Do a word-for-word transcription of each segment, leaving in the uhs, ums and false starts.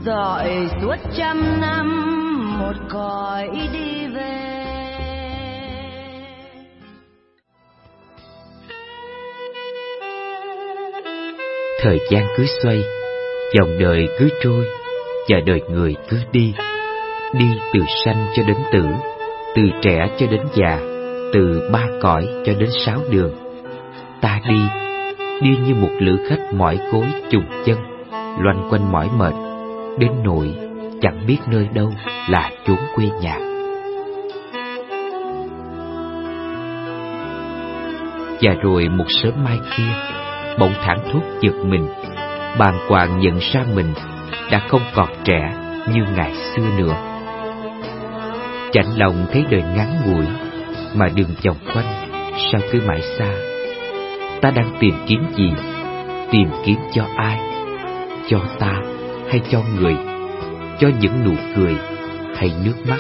dọi suốt trăm năm một cõi đi về. Thời gian cứ xoay, dòng đời cứ trôi, và đời người cứ đi. Đi từ sanh cho đến tử, từ trẻ cho đến già, từ ba cõi cho đến sáu đường. Ta đi, đi như một lữ khách mỏi gối chùng chân, loanh quanh mỏi mệt, đến nỗi chẳng biết nơi đâu là chốn quê nhà. Và rồi một sớm mai kia, bỗng thảng thốt giật mình, bàng hoàng nhận ra mình đã không còn trẻ như ngày xưa nữa. Chạnh lòng thấy đời ngắn ngủi, mà đường vòng quanh sao cứ mãi xa. Ta đang tìm kiếm gì? Tìm kiếm cho ai? Cho ta hay cho người? Cho những nụ cười hay nước mắt?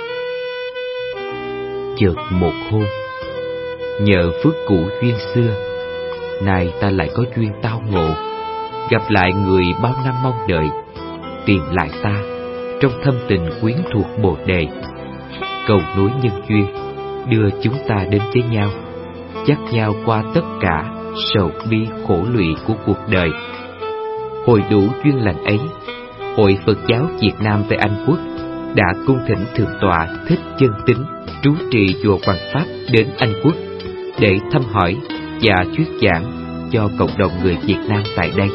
Chợt một hôm, nhờ phước cũ duyên xưa, nay ta lại có duyên tao ngộ, gặp lại người bao năm mong đợi, tìm lại ta trong thâm tình quyến thuộc bồ đề. Cầu nối nhân duyên đưa chúng ta đến với nhau, dắt nhau qua tất cả sầu bi khổ lụy của cuộc đời. Hồi đủ duyên lành ấy, Hội Phật giáo Việt Nam tại Anh Quốc đã cung thỉnh Thượng tọa Thích Chân Tín trú trì chùa Hoằng Pháp đến Anh Quốc để thăm hỏi và thuyết giảng cho cộng đồng người Việt Nam tại đây.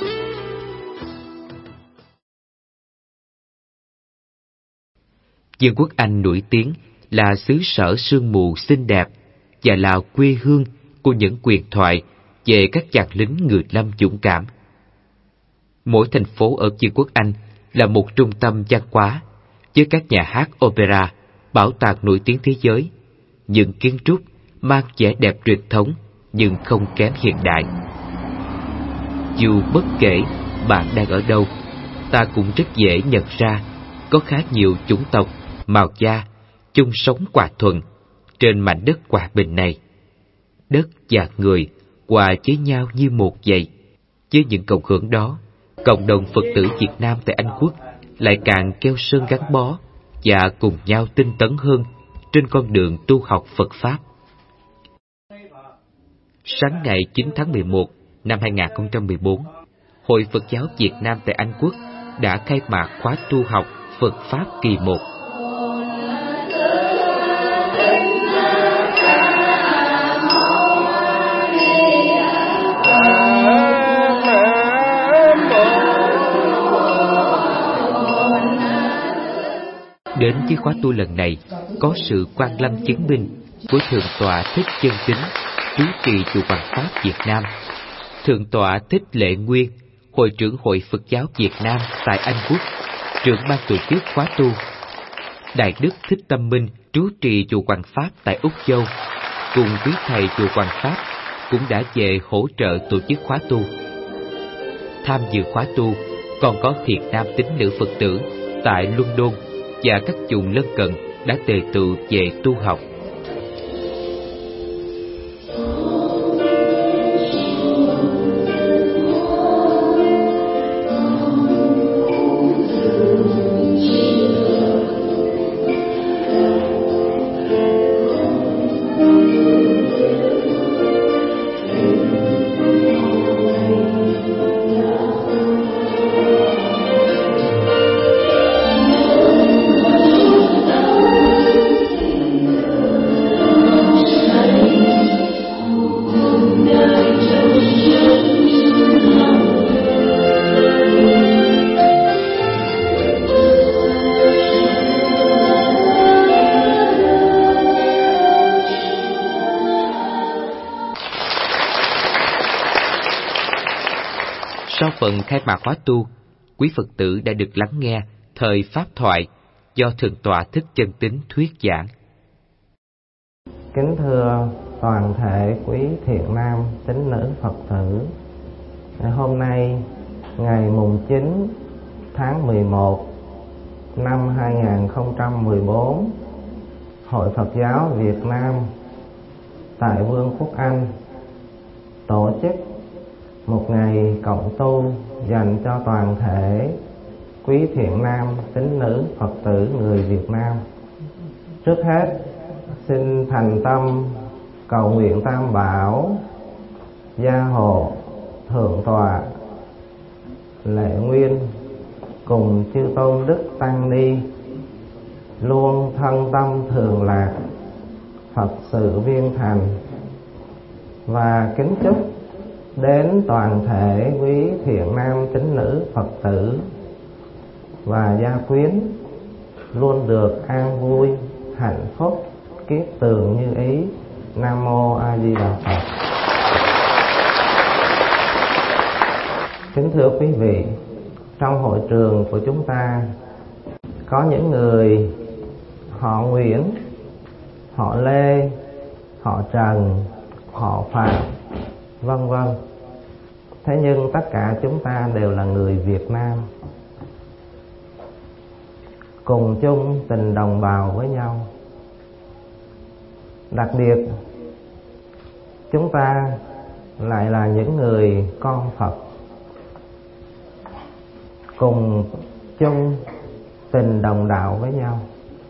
Vương quốc Anh nổi tiếng là xứ sở sương mù xinh đẹp và là quê hương của những huyền thoại về các chàng lính ngự lâm dũng cảm. Mỗi thành phố ở Vương quốc Anh là một trung tâm văn hóa với các nhà hát opera, bảo tàng nổi tiếng thế giới, những kiến trúc mang vẻ đẹp truyền thống nhưng không kém hiện đại. Dù bất kể bạn đang ở đâu, ta cũng rất dễ nhận ra có khá nhiều chủng tộc, màu da chung sống hòa thuận trên mảnh đất hòa bình này. Đất và người hòa với nhau như một vậy. Với những cộng hưởng đó, cộng đồng Phật tử Việt Nam tại Anh Quốc lại càng keo sơn gắn bó và cùng nhau tinh tấn hơn trên con đường tu học Phật Pháp. Sáng ngày chín tháng mười một năm hai nghìn không trăm mười bốn, Hội Phật giáo Việt Nam tại Anh Quốc đã khai mạc khóa tu học Phật Pháp kỳ một. Đến với khóa tu lần này, có sự quan lâm chứng minh của Thượng tọa Thích Chân Tín trú trì chùa Hoằng Pháp Việt Nam, Thượng tọa Thích Lệ Nguyên, Hội trưởng Hội Phật giáo Việt Nam tại Anh Quốc, trưởng ban tổ chức khóa tu, Đại đức Thích Tâm Minh trú trì chùa Hoằng Pháp tại Úc Châu, cùng quý thầy chùa Hoằng Pháp cũng đã về hỗ trợ tổ chức khóa tu. Tham dự khóa tu còn có Việt Nam tín nữ Phật tử tại London và các vùng lân cận đã tề tựu về tu học. Sau phần khai mạc khóa tu, quý Phật tử đã được lắng nghe thời pháp thoại do Thượng tọa Thích Chân Tín thuyết giảng. Kính thưa toàn thể quý thiện nam tín nữ Phật tử, hôm nay ngày mùng chín tháng mười một năm hai nghìn không trăm mười bốn, Hội Phật giáo Việt Nam tại Vương quốc Anh tổ chức một ngày cộng tu dành cho toàn thể quý thiện nam tín nữ Phật tử người Việt Nam, trước hết xin thành tâm cầu nguyện Tam Bảo gia hộ Thượng tọa Lệ Nguyên cùng chư tôn đức tăng ni luôn thân tâm thường lạc, Phật sự viên thành, và kính chúc đến toàn thể quý thiện nam tín nữ Phật tử và gia quyến luôn được an vui, hạnh phúc, kiết tường như ý. Nam mô A Di Đà Phật. Kính thưa quý vị, trong hội trường của chúng ta có những người họ Nguyễn, họ Lê, họ Trần, họ Phạm, vân vân. Thế nhưng tất cả chúng ta đều là người Việt Nam, cùng chung tình đồng bào với nhau. Đặc biệt chúng ta lại là những người con Phật, cùng chung tình đồng đạo với nhau.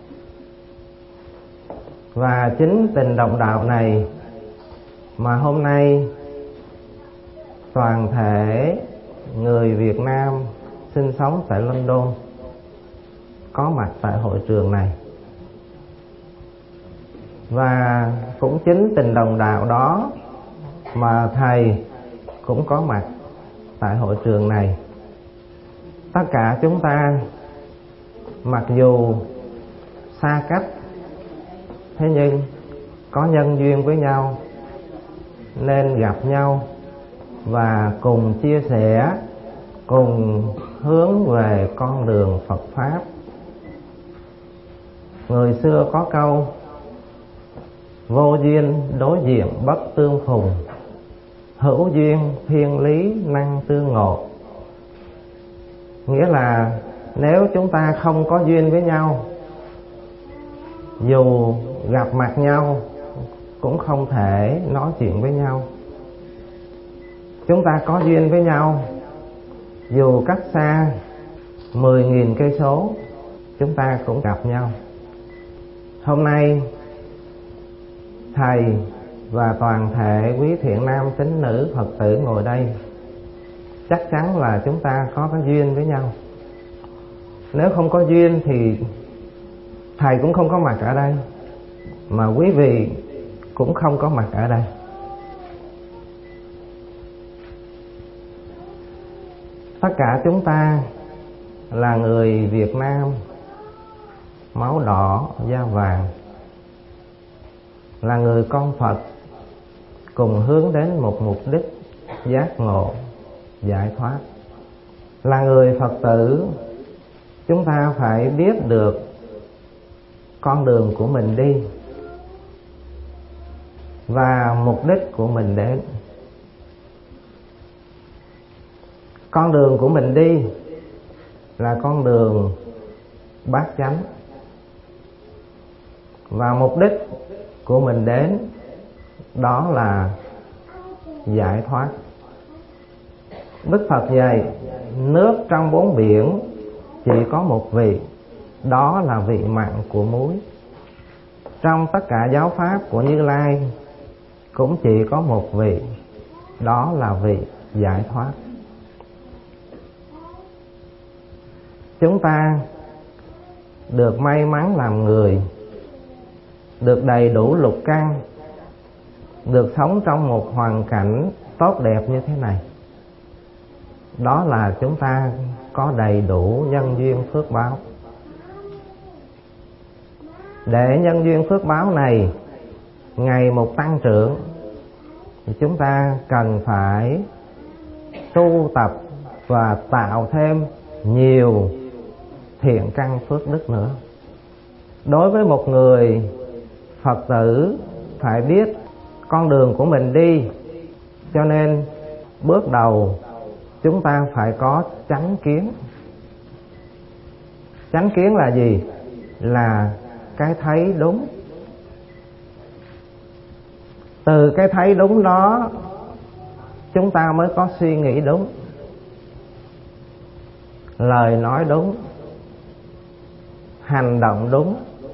Và chính tình đồng đạo này mà hôm nay toàn thể người Việt Nam sinh sống tại London có mặt tại hội trường này. Và cũng chính tình đồng đạo đó mà thầy cũng có mặt tại hội trường này. Tất cả chúng ta mặc dù xa cách, thế nhưng có nhân duyên với nhau nên gặp nhau và cùng chia sẻ, cùng hướng về con đường Phật Pháp. Người xưa có câu vô duyên đối diện bất tương phùng, hữu duyên thiên lý năng tương ngộ. Nghĩa là nếu chúng ta không có duyên với nhau, dù gặp mặt nhau cũng không thể nói chuyện với nhau. Chúng ta có duyên với nhau, dù cách xa mười nghìn cây số, chúng ta cũng gặp nhau. Hôm nay thầy và toàn thể quý thiện nam tín nữ Phật tử ngồi đây, chắc chắn là chúng ta có cái duyên với nhau. Nếu không có duyên thì thầy cũng không có mặt ở đây, mà quý vị cũng không có mặt ở đây. Tất cả chúng ta là người Việt Nam, máu đỏ da vàng, là người con Phật, cùng hướng đến một mục đích giác ngộ, giải thoát. Là người Phật tử, chúng ta phải biết được con đường của mình đi và mục đích của mình đến. Con đường của mình đi là con đường bát chánh, và mục đích của mình đến đó là giải thoát. Đức Phật dạy nước trong bốn biển chỉ có một vị, đó là vị mặn của muối. Trong tất cả giáo pháp của Như Lai cũng chỉ có một vị, đó là vị giải thoát. Chúng ta được may mắn làm người, được đầy đủ lục căn, được sống trong một hoàn cảnh tốt đẹp như thế này, đó là chúng ta có đầy đủ nhân duyên phước báo. Để nhân duyên phước báo này ngày một tăng trưởng thì chúng ta cần phải tu tập và tạo thêm nhiều thiện căn phước đức nữa. Đối với một người Phật tử phải biết con đường của mình đi, cho nên bước đầu chúng ta phải có chánh kiến. Chánh kiến là gì? Là cái thấy đúng. Từ cái thấy đúng đó chúng ta mới có suy nghĩ đúng. lời nói đúng, hành động đúng,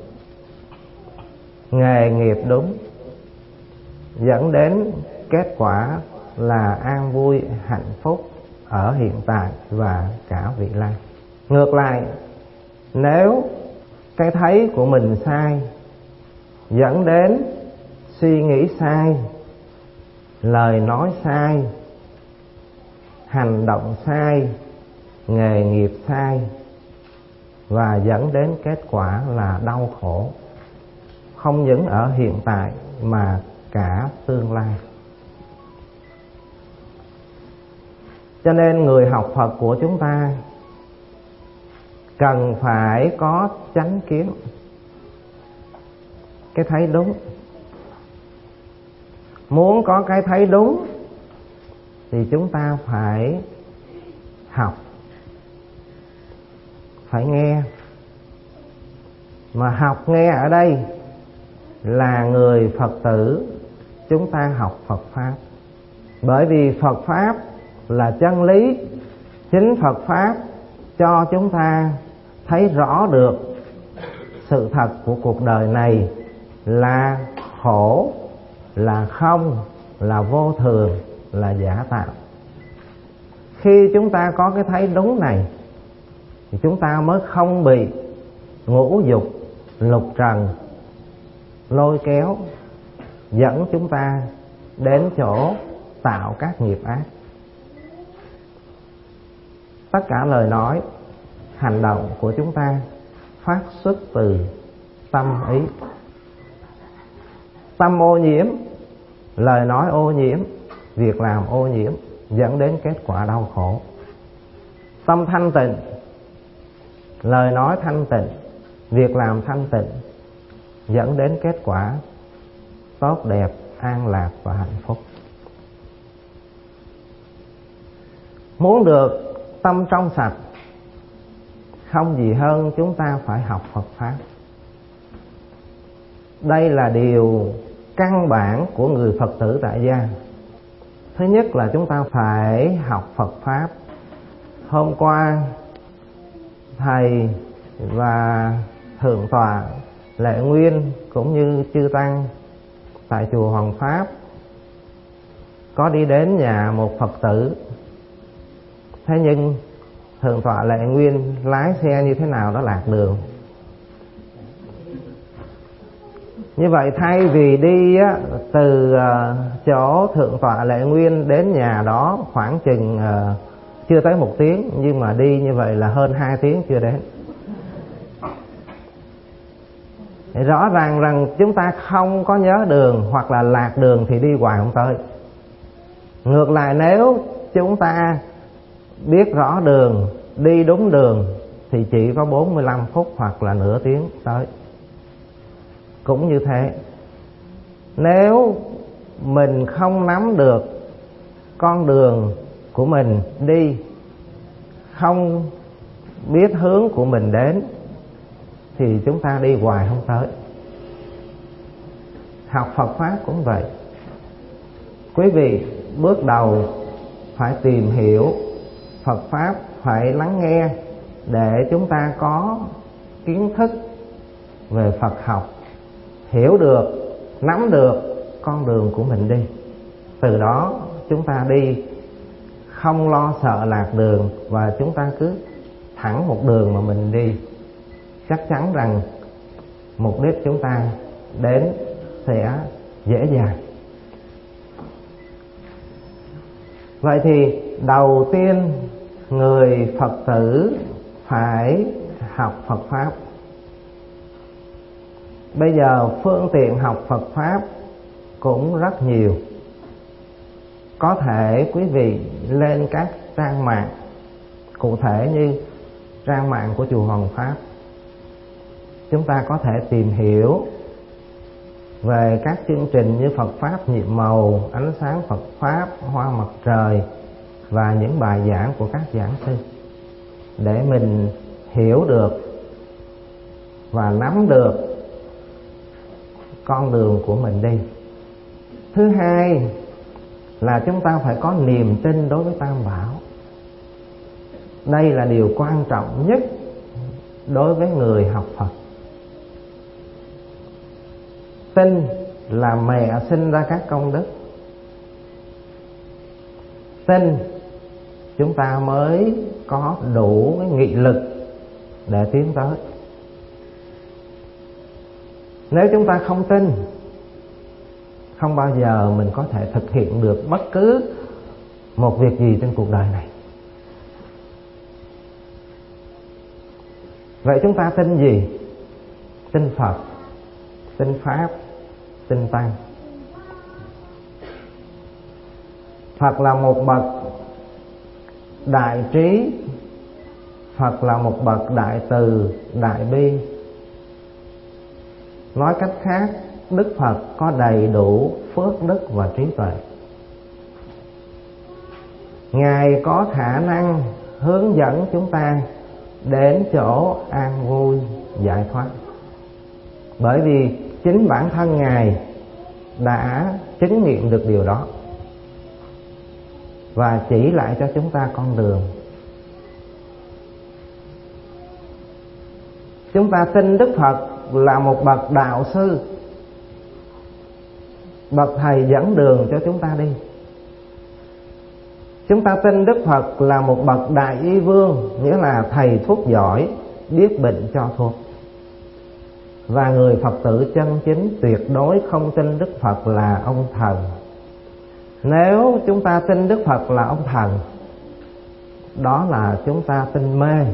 nghề nghiệp đúng, dẫn đến kết quả là an vui, hạnh phúc ở hiện tại và cả vị lai. Ngược lại, nếu cái thấy của mình sai, dẫn đến suy nghĩ sai, lời nói sai, hành động sai, nghề nghiệp sai, và dẫn đến kết quả là đau khổ, không những ở hiện tại mà cả tương lai. Cho nên người học Phật của chúng ta cần phải có chánh kiến, cái thấy đúng. Muốn có cái thấy đúng thì chúng ta phải học, phải nghe. Mà học nghe ở đây là người Phật tử chúng ta học Phật Pháp. Bởi vì Phật Pháp là chân lý, chính Phật Pháp cho chúng ta thấy rõ được sự thật của cuộc đời này là khổ, là không, là vô thường, là giả tạo. Khi chúng ta có cái thấy đúng này thì chúng ta mới không bị ngũ dục, lục trần lôi kéo, dẫn chúng ta đến chỗ tạo các nghiệp ác. Tất cả lời nói, hành động của chúng ta phát xuất từ tâm ý. Tâm ô nhiễm, lời nói ô nhiễm, việc làm ô nhiễm, dẫn đến kết quả đau khổ. Tâm thanh tịnh, lời nói thanh tịnh, việc làm thanh tịnh, dẫn đến kết quả tốt đẹp, an lạc và hạnh phúc. Muốn được tâm trong sạch, không gì hơn chúng ta phải học Phật Pháp. Đây là điều căn bản của người Phật tử tại gia. Thứ nhất là chúng ta phải học Phật Pháp. Hôm qua thầy và thượng tọa Lệ Nguyên cũng như chư tăng tại chùa Hoàng Pháp có đi đến nhà một Phật tử. Thế nhưng thượng tọa Lệ Nguyên lái xe như thế nào đó lạc đường. Như vậy thay vì đi á, từ uh, chỗ thượng tọa Lệ Nguyên đến nhà đó khoảng chừng uh, chưa tới một tiếng, nhưng mà đi như vậy là hơn hai tiếng chưa đến. Thì rõ ràng rằng chúng ta không có nhớ đường hoặc là lạc đường thì đi hoài không tới. Ngược lại, nếu chúng ta biết rõ đường, đi đúng đường thì chỉ có bốn mươi lăm phút hoặc là nửa tiếng tới. Cũng như thế, nếu mình không nắm được con đường của mình đi, không biết hướng của mình đến thì chúng ta đi hoài không tới. Học Phật Pháp cũng vậy. Quý vị bước đầu phải tìm hiểu Phật Pháp, phải lắng nghe để chúng ta có kiến thức về Phật học, hiểu được, nắm được con đường của mình đi. Từ đó chúng ta đi không lo sợ lạc đường, và chúng ta cứ thẳng một đường mà mình đi, chắc chắn rằng mục đích chúng ta đến sẽ dễ dàng. Vậy thì đầu tiên người Phật tử phải học Phật Pháp. Bây giờ phương tiện học Phật Pháp cũng rất nhiều. Có thể quý vị lên các trang mạng, cụ thể như trang mạng của chùa Hoàng Pháp, chúng ta có thể tìm hiểu về các chương trình như Phật Pháp nhiệm màu, ánh sáng Phật Pháp, hoa mặt trời và những bài giảng của các giảng sư, để mình hiểu được và nắm được con đường của mình đi. Thứ hai là chúng ta phải có niềm tin đối với Tam Bảo. Đây là điều quan trọng nhất đối với người học Phật. Tin là mẹ sinh ra các công đức. Tin chúng ta mới có đủ cái nghị lực để tiến tới. Nếu chúng ta không tin, không bao giờ mình có thể thực hiện được bất cứ một việc gì trên cuộc đời này. Vậy chúng ta tin gì? Tin Phật, tin Pháp, tin Tăng. Phật là một bậc đại trí, Phật là một bậc đại từ, đại bi. Nói cách khác, Đức Phật có đầy đủ phước đức và trí tuệ. Ngài có khả năng hướng dẫn chúng ta đến chỗ an vui, giải thoát. Bởi vì chính bản thân Ngài đã chứng nghiệm được điều đó và chỉ lại cho chúng ta con đường. Chúng ta tin Đức Phật là một bậc đạo sư, bậc thầy dẫn đường cho chúng ta đi. Chúng ta tin Đức Phật là một bậc đại y vương, nghĩa là thầy thuốc giỏi, biết bệnh cho thuốc. Và người Phật tử chân chính tuyệt đối không tin Đức Phật là ông thần. Nếu chúng ta tin Đức Phật là ông thần, đó là chúng ta tin mê.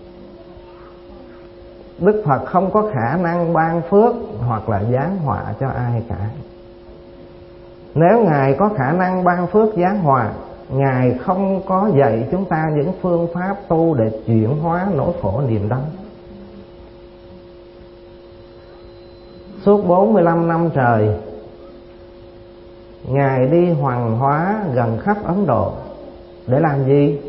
Đức Phật không có khả năng ban phước hoặc là giáng họa cho ai cả. Nếu Ngài có khả năng ban phước giáng họa, Ngài không có dạy chúng ta những phương pháp tu để chuyển hóa nỗi khổ niềm đau. Suốt bốn mươi lăm năm trời, Ngài đi hoàng hóa gần khắp Ấn Độ. Để làm gì?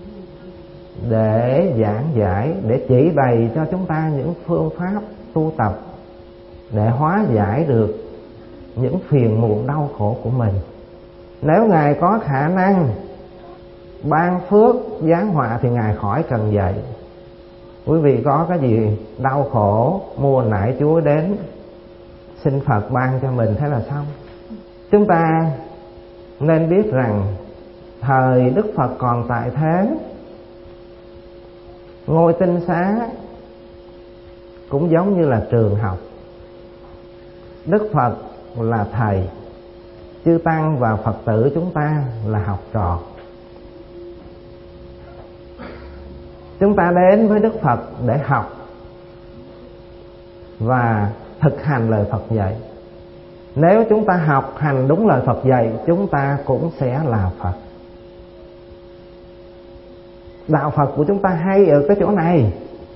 Để giảng giải, để chỉ bày cho chúng ta những phương pháp tu tập để hóa giải được những phiền muộn đau khổ của mình. Nếu Ngài có khả năng ban phước giáng họa thì Ngài khỏi cần dạy. Quý vị có cái gì đau khổ, mua nải chuối đến xin Phật ban cho mình, thế là xong. Chúng ta nên biết rằng thời Đức Phật còn tại thế, ngôi tinh xá cũng giống như là trường học. Đức Phật là thầy, chư Tăng và Phật tử chúng ta là học trò. Chúng ta đến với Đức Phật để học và thực hành lời Phật dạy. Nếu chúng ta học hành đúng lời Phật dạy, chúng ta cũng sẽ là Phật. Đạo Phật của chúng ta hay ở cái chỗ này.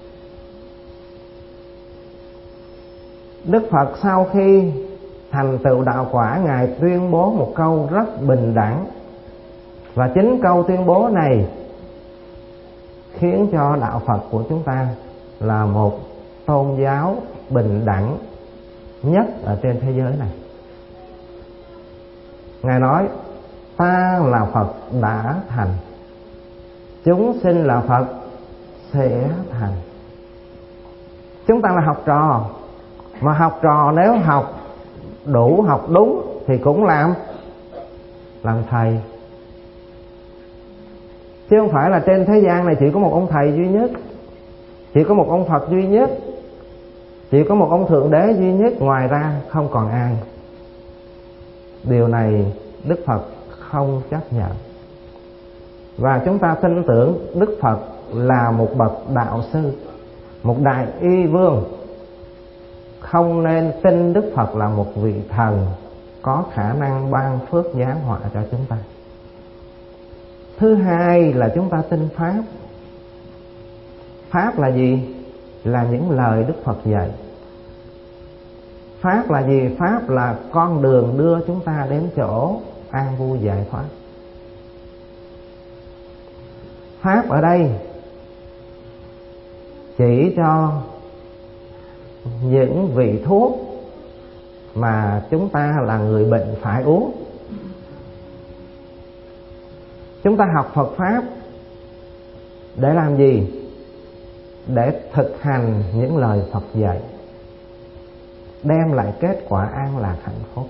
Đức Phật sau khi thành tựu đạo quả, Ngài tuyên bố một câu rất bình đẳng. Và chính câu tuyên bố này khiến cho đạo Phật của chúng ta là một tôn giáo bình đẳng nhất ở trên thế giới này. Ngài nói: ta là Phật đã thành, chúng sinh là Phật sẽ thành. Chúng ta là học trò, mà học trò nếu học đủ, học đúng thì cũng làm làm thầy. Chứ không phải là trên thế gian này chỉ có một ông thầy duy nhất, chỉ có một ông Phật duy nhất, chỉ có một ông Thượng Đế duy nhất, ngoài ra không còn ai. Điều này Đức Phật không chấp nhận. Và chúng ta tin tưởng Đức Phật là một bậc đạo sư, một đại y vương. Không nên tin Đức Phật là một vị thần có khả năng ban phước giáng họa cho chúng ta. Thứ hai là chúng ta tin Pháp. Pháp là gì? Là những lời Đức Phật dạy. Pháp là gì? Pháp là con đường đưa chúng ta đến chỗ an vui giải thoát. Pháp ở đây chỉ cho những vị thuốc mà chúng ta là người bệnh phải uống. Chúng ta học Phật Pháp Để làm gì? Để thực hành những lời Phật dạy, đem lại kết quả an lạc hạnh phúc.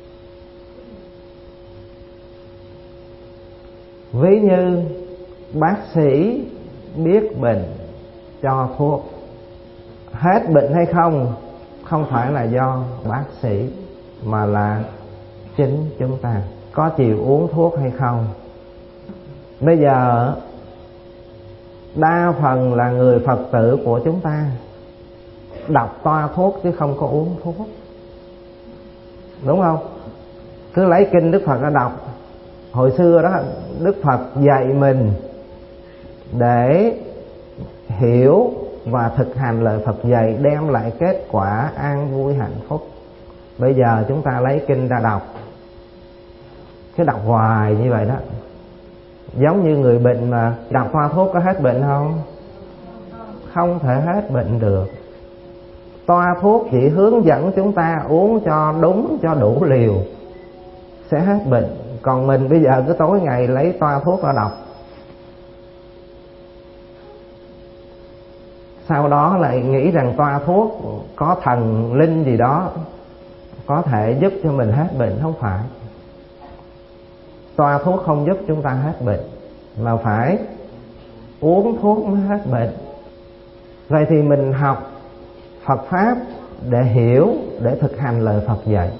Ví như bác sĩ biết bệnh cho thuốc, hết bệnh hay không không phải là do bác sĩ, mà là chính chúng ta có chịu uống thuốc hay không. Bây giờ đa phần là người Phật tử của chúng ta đọc toa thuốc chứ không có uống thuốc, đúng không? Cứ lấy kinh Đức Phật ra đọc. Hồi xưa đó Đức Phật dạy mình để hiểu và thực hành lời Phật dạy, đem lại kết quả an vui hạnh phúc. Bây giờ chúng ta lấy kinh ra đọc, cứ đọc hoài như vậy đó. Giống như người bệnh mà đọc toa thuốc có hết bệnh không? Không thể hết bệnh được. Toa thuốc chỉ hướng dẫn chúng ta uống cho đúng, cho đủ liều sẽ hết bệnh. Còn mình bây giờ cứ tối ngày lấy toa thuốc ra đọc, sau đó lại nghĩ rằng toa thuốc có thần linh gì đó có thể giúp cho mình hết bệnh. Không phải. Toa thuốc không giúp chúng ta hết bệnh, mà phải uống thuốc mới hết bệnh. Vậy thì mình học Phật Pháp để hiểu, để thực hành lời Phật dạy.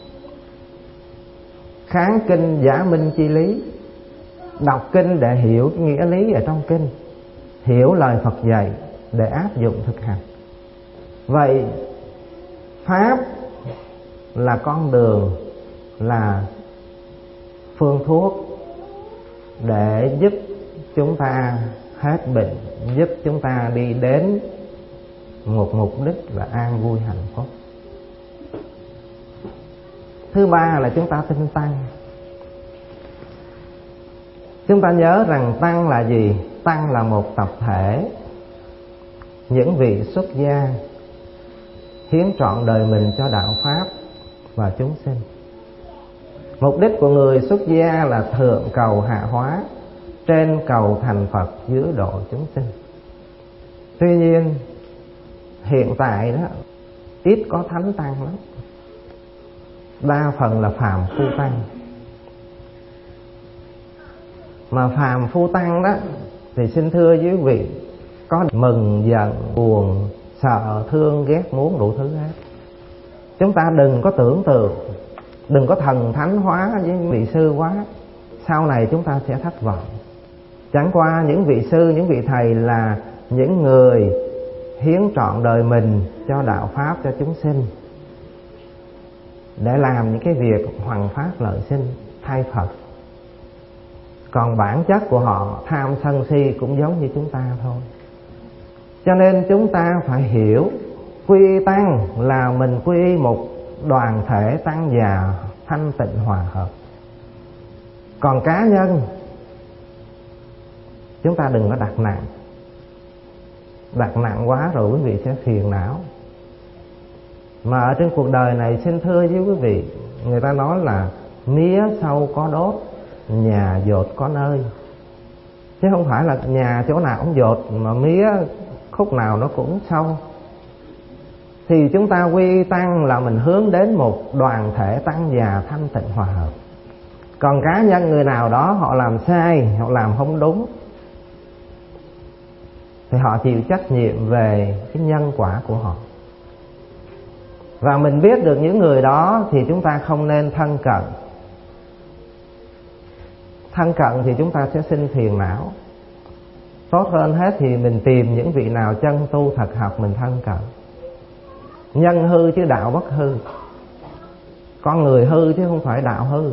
Kháng kinh giả minh chi lý, đọc kinh để hiểu nghĩa lý ở trong kinh, hiểu lời Phật dạy để áp dụng thực hành. Vậy Pháp là con đường, là phương thuốc để giúp chúng ta hết bệnh, giúp chúng ta đi đến một mục đích là an vui hạnh phúc. Thứ ba là chúng ta tin Tăng. Chúng ta nhớ rằng Tăng là gì? Tăng là một tập thể, những vị xuất gia hiến trọn đời mình cho đạo Pháp và chúng sinh. Mục đích của người xuất gia là thượng cầu hạ hóa, trên cầu thành Phật, dưới độ chúng sinh. Tuy nhiên hiện tại đó ít có thánh tăng lắm, đa phần là phàm phu tăng. Mà phàm phu tăng đó thì xin thưa với quý vị, có mừng, giận, buồn, sợ, thương, ghét, muốn, đủ thứ hết. Chúng ta đừng có tưởng tượng, đừng có thần thánh hóa với vị sư quá, sau này chúng ta sẽ thất vọng. Chẳng qua những vị sư, những vị thầy là những người hiến trọn đời mình cho đạo Pháp, cho chúng sinh, để làm những cái việc hoằng pháp lợi sinh thay Phật. Còn bản chất của họ tham sân si cũng giống như chúng ta thôi. Cho nên chúng ta phải hiểu, quy tăng là mình quy một đoàn thể tăng già thanh tịnh hòa hợp. Còn cá nhân chúng ta đừng có đặt nặng. Đặt nặng quá rồi quý vị sẽ phiền não. Mà ở trên cuộc đời này xin thưa với quý vị, người ta nói là mía sâu có đốt, nhà dột có nơi. Chứ không phải là nhà chỗ nào cũng dột, mà mía khúc nào nó cũng sâu. Thì chúng ta quy tăng là mình hướng đến một đoàn thể tăng già thanh tịnh hòa hợp. Còn cá nhân người nào đó họ làm sai, họ làm không đúng, thì họ chịu trách nhiệm về cái nhân quả của họ. Và mình biết được những người đó thì chúng ta không nên thân cận. Thân cận thì chúng ta sẽ sinh phiền não. Tốt hơn hết thì mình tìm những vị nào chân tu thật học mình thân cận. Nhân hư chứ đạo bất hư. Con người hư chứ không phải đạo hư.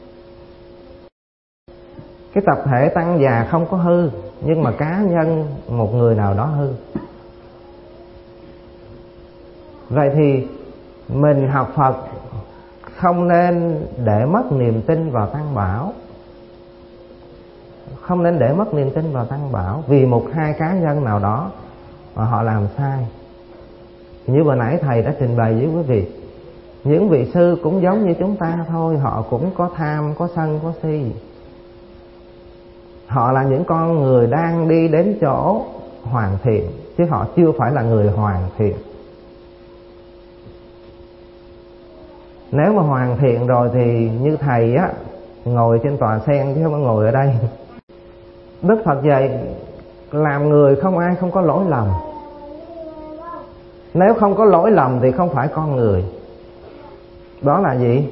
Cái tập thể tăng già không có hư, nhưng mà cá nhân một người nào đó hư. Vậy thì mình học Phật không nên để mất niềm tin vào Tăng Bảo. Không nên để mất niềm tin vào Tăng Bảo vì một hai cá nhân nào đó mà họ làm sai. Như vừa nãy thầy đã trình bày với quý vị, những vị sư cũng giống như chúng ta thôi, họ cũng có tham, có sân, có si. Họ là những con người đang đi đến chỗ hoàn thiện, chứ họ chưa phải là người hoàn thiện. Nếu mà hoàn thiện rồi thì như thầy á, ngồi trên tòa sen chứ không có ngồi ở đây. Đức Phật dạy làm người không ai không có lỗi lầm. Nếu không có lỗi lầm thì không phải con người. Đó là gì?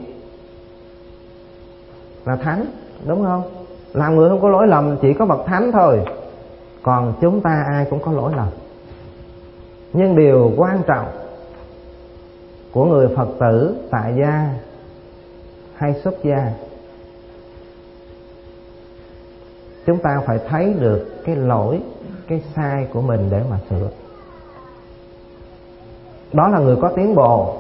Là thánh, đúng không? Làm người không có lỗi lầm chỉ có bậc thánh thôi. Còn chúng ta ai cũng có lỗi lầm. Nhưng điều quan trọng của người Phật tử tại gia hay xuất gia, chúng ta phải thấy được cái lỗi, cái sai của mình để mà sửa. Đó là người có tiến bộ.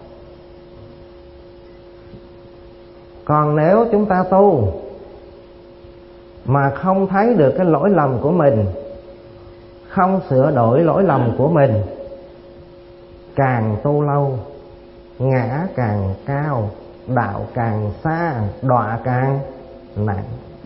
Còn nếu chúng ta tu mà không thấy được cái lỗi lầm của mình, không sửa đổi lỗi lầm của mình, càng tu lâu ngã càng cao, đạo càng xa, đọa càng nặng.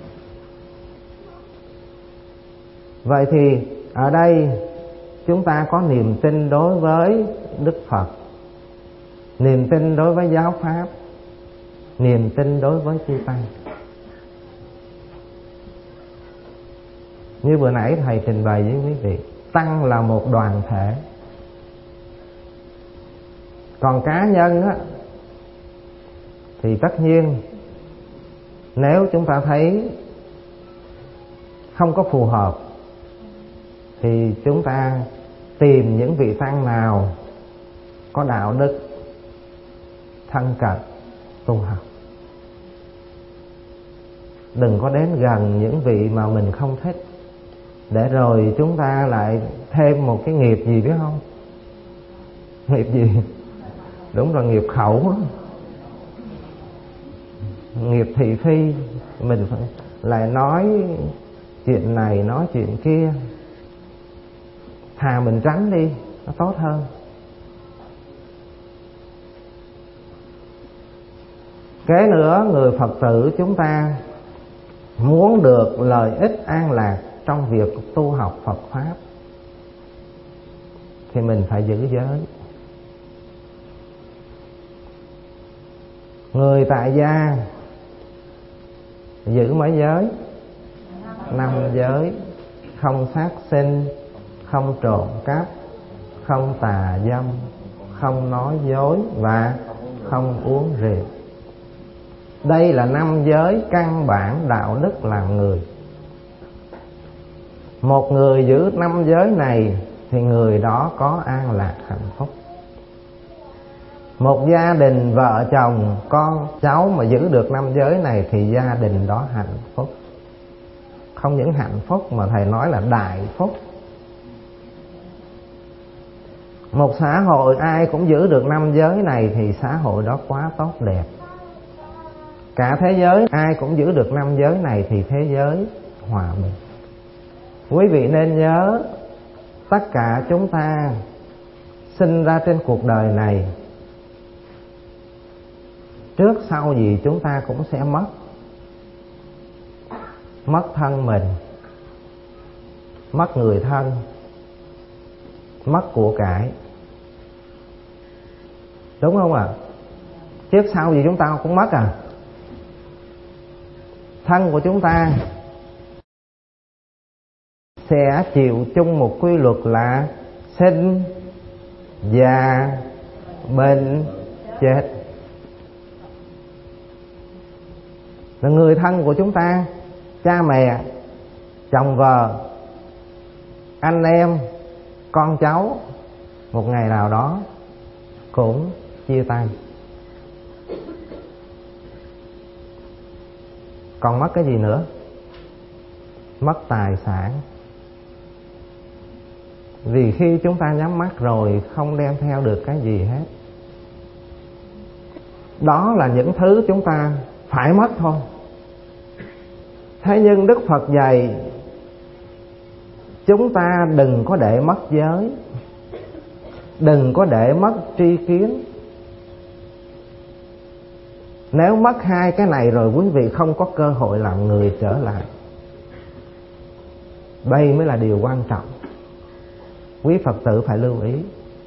Vậy thì ở đây chúng ta có niềm tin đối với Đức Phật, niềm tin đối với giáo pháp, niềm tin đối với chư tăng. Như vừa nãy thầy trình bày với quý vị, tăng là một đoàn thể. Còn cá nhân á, thì tất nhiên nếu chúng ta thấy không có phù hợp thì chúng ta tìm những vị tăng nào có đạo đức, thân cận, tu học. Đừng có đến gần những vị mà mình không thích, để rồi chúng ta lại thêm một cái nghiệp gì biết không? Nghiệp gì? Đúng là nghiệp khẩu đó. Nghiệp thị phi. Mình phải lại nói chuyện này, nói chuyện kia. Thà mình tránh đi, nó tốt hơn. Kế nữa, người Phật tử chúng ta muốn được lợi ích an lạc trong việc tu học Phật Pháp thì mình phải giữ giới. Người tại gia giữ mấy giới? Năm giới. Không sát sinh, không trộm cắp, không tà dâm, không nói dối và không uống rượu. Đây là năm giới căn bản đạo đức làm người. Một người giữ năm giới này thì người đó có an lạc hạnh phúc. Một gia đình vợ chồng con cháu mà giữ được năm giới này thì gia đình đó hạnh phúc. Không những hạnh phúc mà thầy nói là đại phúc. Một xã hội ai cũng giữ được năm giới này thì xã hội đó quá tốt đẹp. Cả thế giới ai cũng giữ được năm giới này thì thế giới hòa bình. Quý vị nên nhớ, tất cả chúng ta sinh ra trên cuộc đời này, trước sau gì chúng ta cũng sẽ mất. Mất thân mình, mất người thân, mất của cải. Đúng không ạ? À? Trước sau gì chúng ta cũng mất à. Thân của chúng ta sẽ chịu chung một quy luật là sinh, già, bệnh, chết. Là người thân của chúng ta, cha mẹ, chồng vợ, anh em, con cháu, một ngày nào đó cũng chia tay. Còn mất cái gì nữa? Mất tài sản. Vì khi chúng ta nhắm mắt rồi không đem theo được cái gì hết. Đó là những thứ chúng ta phải mất thôi. Thế nhưng Đức Phật dạy chúng ta đừng có để mất giới, đừng có để mất tri kiến. Nếu mất hai cái này rồi quý vị không có cơ hội làm người trở lại. Đây mới là điều quan trọng, quý Phật tử phải lưu ý.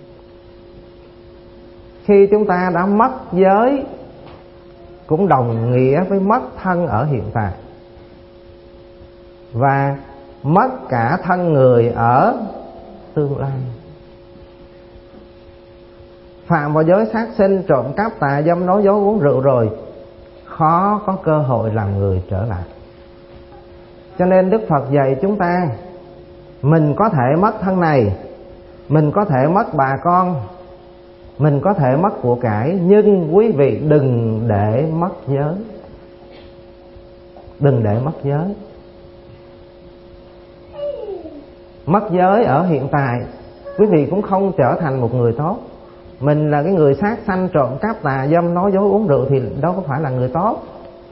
Khi chúng ta đã mất giới cũng đồng nghĩa với mất thân ở hiện tại, và mất cả thân người ở tương lai. Phạm vào giới sát sinh, trộm cắp, tà dâm, nói dối, uống rượu rồi, khó có cơ hội làm người trở lại. Cho nên Đức Phật dạy chúng ta, mình có thể mất thân này, mình có thể mất bà con, mình có thể mất của cải, nhưng quý vị đừng để mất giới. Đừng để mất giới. Mất giới ở hiện tại, quý vị cũng không trở thành một người tốt. Mình là cái người sát sanh, trộm cắp, tà dâm, nói dối, uống rượu thì đâu có phải là người tốt.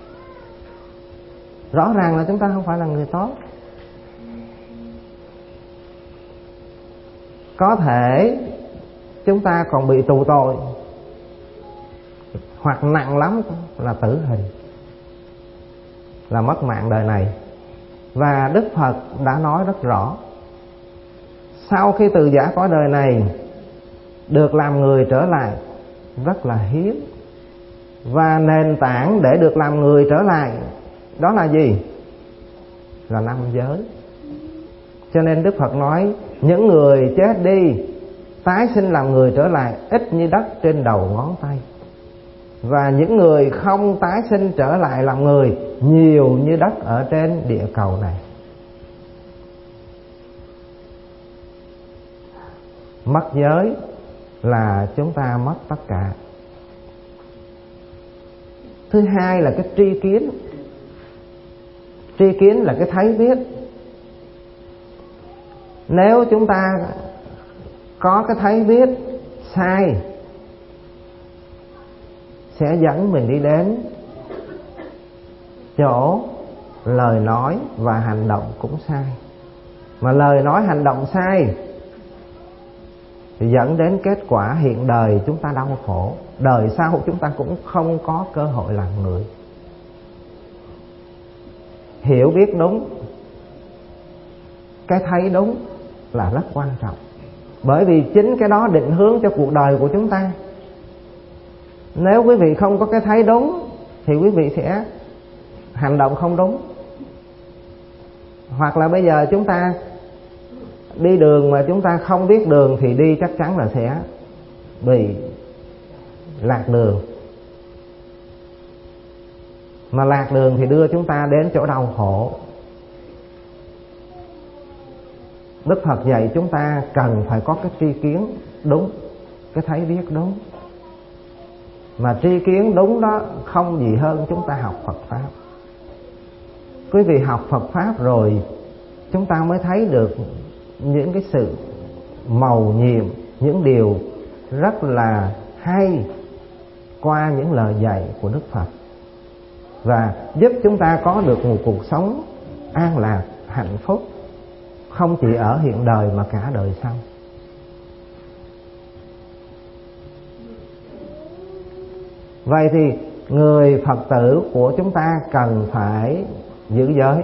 Rõ ràng là chúng ta không phải là người tốt. Có thể chúng ta còn bị tù tội, hoặc nặng lắm là tử hình, là mất mạng đời này. Và Đức Phật đã nói rất rõ, sau khi từ giã cõi đời này, được làm người trở lại rất là hiếm. Và nền tảng để được làm người trở lại đó là gì? Là năm giới. Cho nên Đức Phật nói, những người chết đi tái sinh làm người trở lại ít như đất trên đầu ngón tay, và những người không tái sinh trở lại làm người nhiều như đất ở trên địa cầu này. Mất giới là chúng ta mất tất cả. Thứ hai là cái tri kiến. Tri kiến là cái thấy biết. Nếu chúng ta có cái thấy biết sai, sẽ dẫn mình đi đến chỗ lời nói và hành động cũng sai. Mà lời nói hành động sai thì dẫn đến kết quả hiện đời chúng ta đau khổ, đời sau chúng ta cũng không có cơ hội làm người. Hiểu biết đúng, cái thấy đúng là rất quan trọng. Bởi vì chính cái đó định hướng cho cuộc đời của chúng ta. Nếu quý vị không có cái thấy đúng thì quý vị sẽ hành động không đúng. Hoặc là bây giờ chúng ta đi đường mà chúng ta không biết đường thì đi chắc chắn là sẽ bị lạc đường. Mà lạc đường thì đưa chúng ta đến chỗ đau khổ. Đức Phật dạy chúng ta cần phải có cái tri kiến đúng, cái thấy biết đúng. Mà tri kiến đúng đó không gì hơn chúng ta học Phật Pháp. Quý vị học Phật Pháp rồi, chúng ta mới thấy được những cái sự mầu nhiệm, những điều rất là hay qua những lời dạy của Đức Phật, và giúp chúng ta có được một cuộc sống an lạc, hạnh phúc, không chỉ ở hiện đời mà cả đời sau. Vậy thì người Phật tử của chúng ta cần phải giữ giới.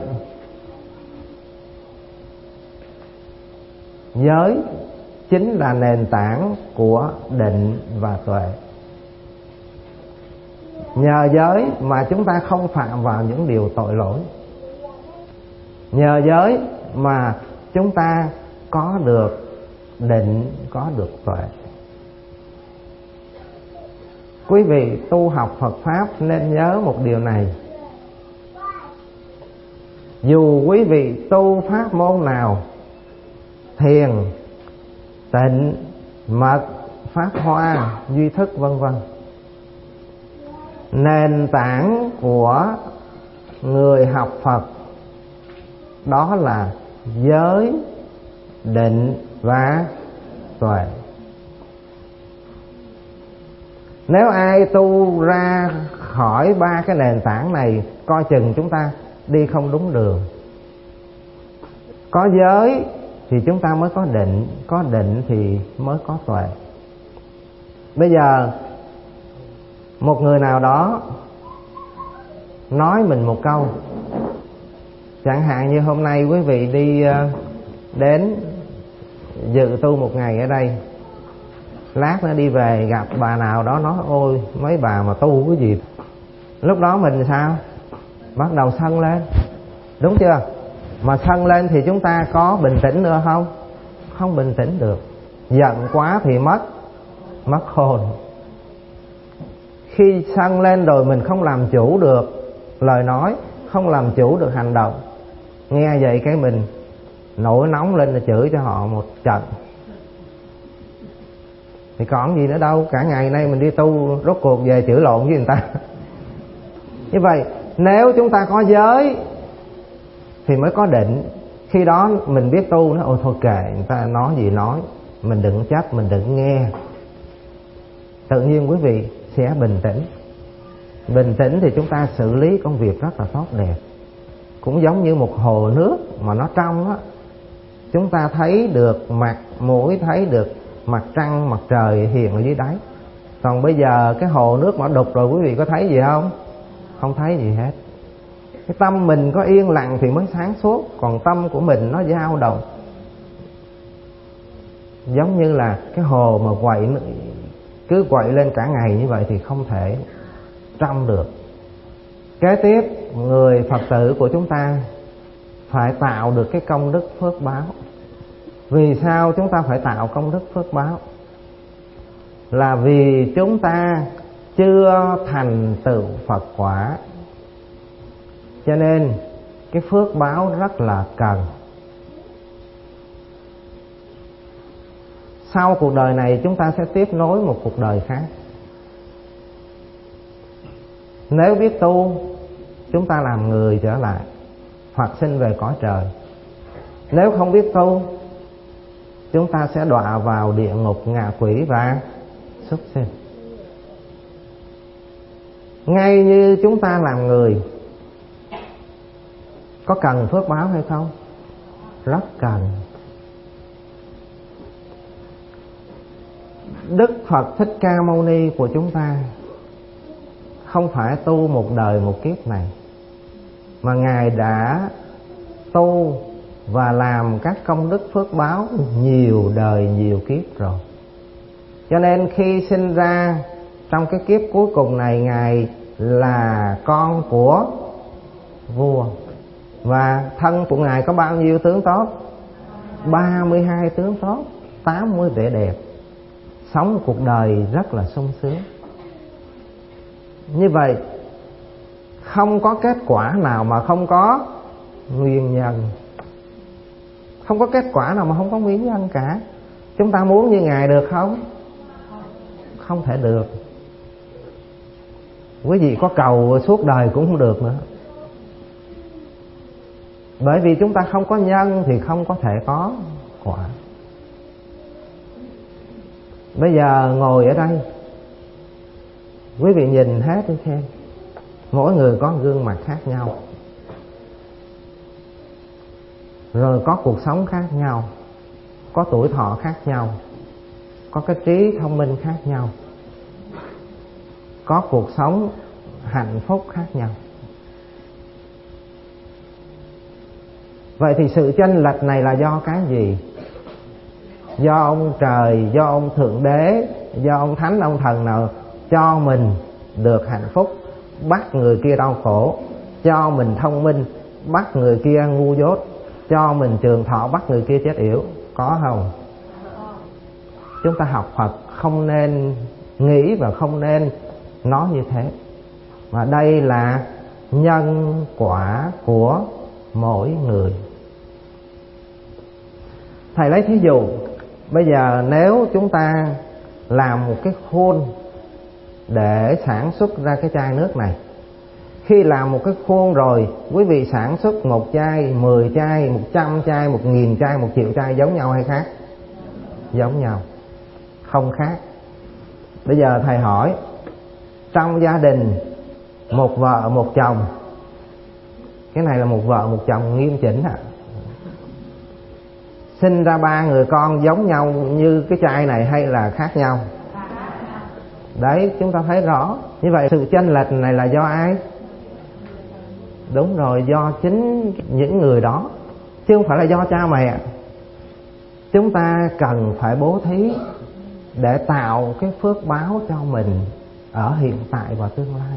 Giới chính là nền tảng của định và tuệ. Nhờ giới mà chúng ta không phạm vào những điều tội lỗi. Nhờ giới mà chúng ta có được định, có được tuệ. Quý vị tu học Phật Pháp nên nhớ một điều này. Dù quý vị tu pháp môn nào, thiền, tịnh, mật, pháp hoa, duy thức vân vân, nền tảng của người học Phật đó là giới, định và tuệ. Nếu ai tu ra khỏi ba cái nền tảng này, coi chừng chúng ta đi không đúng đường. Có giới thì chúng ta mới có định, có định thì mới có tuệ. Bây giờ một người nào đó nói mình một câu, Chẳng hạn như hôm nay quý vị đi đến dự tu một ngày ở đây, lát nữa đi về gặp bà nào đó nói ôi mấy bà mà tu cái gì, lúc đó mình sao? Bắt đầu sân lên, đúng chưa? Mà sân lên thì chúng ta có bình tĩnh nữa không? Không bình tĩnh được. Giận quá thì mất mất hồn. Khi sân lên rồi mình không làm chủ được lời nói, không làm chủ được hành động, nghe vậy cái mình nổi nóng lên là chửi cho họ một trận. Thì còn gì nữa đâu, cả ngày nay mình đi tu rốt cuộc về chửi lộn với người ta. Như vậy nếu chúng ta có giới thì mới có định. Khi đó mình biết tu, nó ôi thôi kệ người ta nói gì nói, mình đừng chấp, mình đừng nghe. Tự nhiên quý vị sẽ bình tĩnh. Bình tĩnh thì chúng ta xử lý công việc rất là tốt đẹp. Cũng giống như một hồ nước mà nó trong á, chúng ta thấy được mặt mũi, thấy được mặt trăng, mặt trời hiện ở dưới đáy. Còn bây giờ cái hồ nước mà đục rồi, quý vị có thấy gì không? Không thấy gì hết. Cái tâm mình có yên lặng thì mới sáng suốt. Còn tâm của mình nó dao động, giống như là cái hồ mà quậy, cứ quậy lên cả ngày như vậy thì không thể trong được. Kế tiếp, người Phật tử của chúng ta phải tạo được cái công đức phước báo. Vì sao chúng ta phải tạo công đức phước báo? Là vì chúng ta chưa thành tựu Phật quả, cho nên cái phước báo rất là cần. Sau cuộc đời này chúng ta sẽ tiếp nối một cuộc đời khác. Nếu biết tu, chúng ta làm người trở lại hoặc sinh về cõi trời. Nếu không biết tu, chúng ta sẽ đọa vào địa ngục, ngạ quỷ và súc sinh. Ngay như chúng ta làm người, có cần phước báo hay không? Rất cần. Đức Phật Thích Ca Mâu Ni của chúng ta không phải tu một đời một kiếp này, mà Ngài đã tu và làm các công đức phước báo nhiều đời nhiều kiếp rồi. Cho nên khi sinh ra trong cái kiếp cuối cùng này, Ngài là con của vua. Và thân của Ngài có bao nhiêu tướng tốt? ba mươi hai tướng tốt, tám mươi vẻ đẹp. Sống cuộc đời rất là sung sướng. Như vậy không có kết quả nào mà không có nguyên nhân. Không có kết quả nào mà không có nguyên nhân cả. Chúng ta muốn như Ngài được không? Không thể được. Quý vị có cầu suốt đời cũng không được nữa. Bởi vì chúng ta không có nhân thì không có thể có quả. Bây giờ ngồi ở đây, quý vị nhìn hết đi xem, mỗi người có gương mặt khác nhau, rồi có cuộc sống khác nhau, có tuổi thọ khác nhau, có cái trí thông minh khác nhau, có cuộc sống hạnh phúc khác nhau. Vậy thì sự chênh lệch này là do cái gì? Do ông trời, do ông Thượng Đế, do ông Thánh, ông Thần nào cho mình được hạnh phúc, bắt người kia đau khổ, cho mình thông minh, bắt người kia ngu dốt, cho mình trường thọ, bắt người kia chết yểu. Có không? Chúng ta học Phật không nên nghĩ và không nên nói như thế. Mà đây là nhân quả của mỗi người. Thầy lấy thí dụ, bây giờ nếu chúng ta làm một cái khuôn để sản xuất ra cái chai nước này, khi làm một cái khuôn rồi, quý vị sản xuất một chai, mười chai, một trăm chai, một nghìn chai, một triệu chai giống nhau hay khác? Giống nhau, không khác. Bây giờ thầy hỏi, trong gia đình một vợ một chồng, cái này là một vợ một chồng nghiêm chỉnh à, sinh ra ba người con giống nhau như cái chai này hay là khác nhau? Đấy, chúng ta thấy rõ. Như vậy sự chênh lệch này là do ai? Đúng rồi, do chính những người đó, chứ không phải là do cha mẹ. Chúng ta cần phải bố thí để tạo cái phước báo cho mình ở hiện tại và tương lai.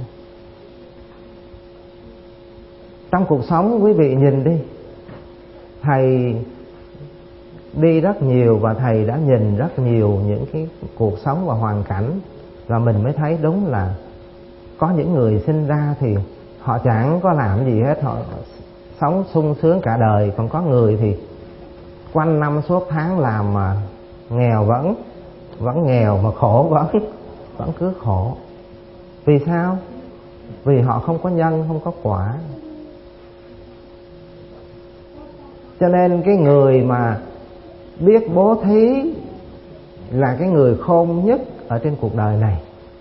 Trong cuộc sống quý vị nhìn đi, thầy đi rất nhiều và thầy đã nhìn rất nhiều những cái cuộc sống và hoàn cảnh, và mình mới thấy đúng là có những người sinh ra thì họ chẳng có làm gì hết, họ sống sung sướng cả đời. Còn có người thì quanh năm suốt tháng làm mà nghèo vẫn vẫn nghèo, mà khổ vẫn vẫn cứ khổ. Vì sao? Vì họ không có nhân, không có quả. Cho nên cái người mà biết bố thí là cái người khôn nhất ở trên cuộc đời này.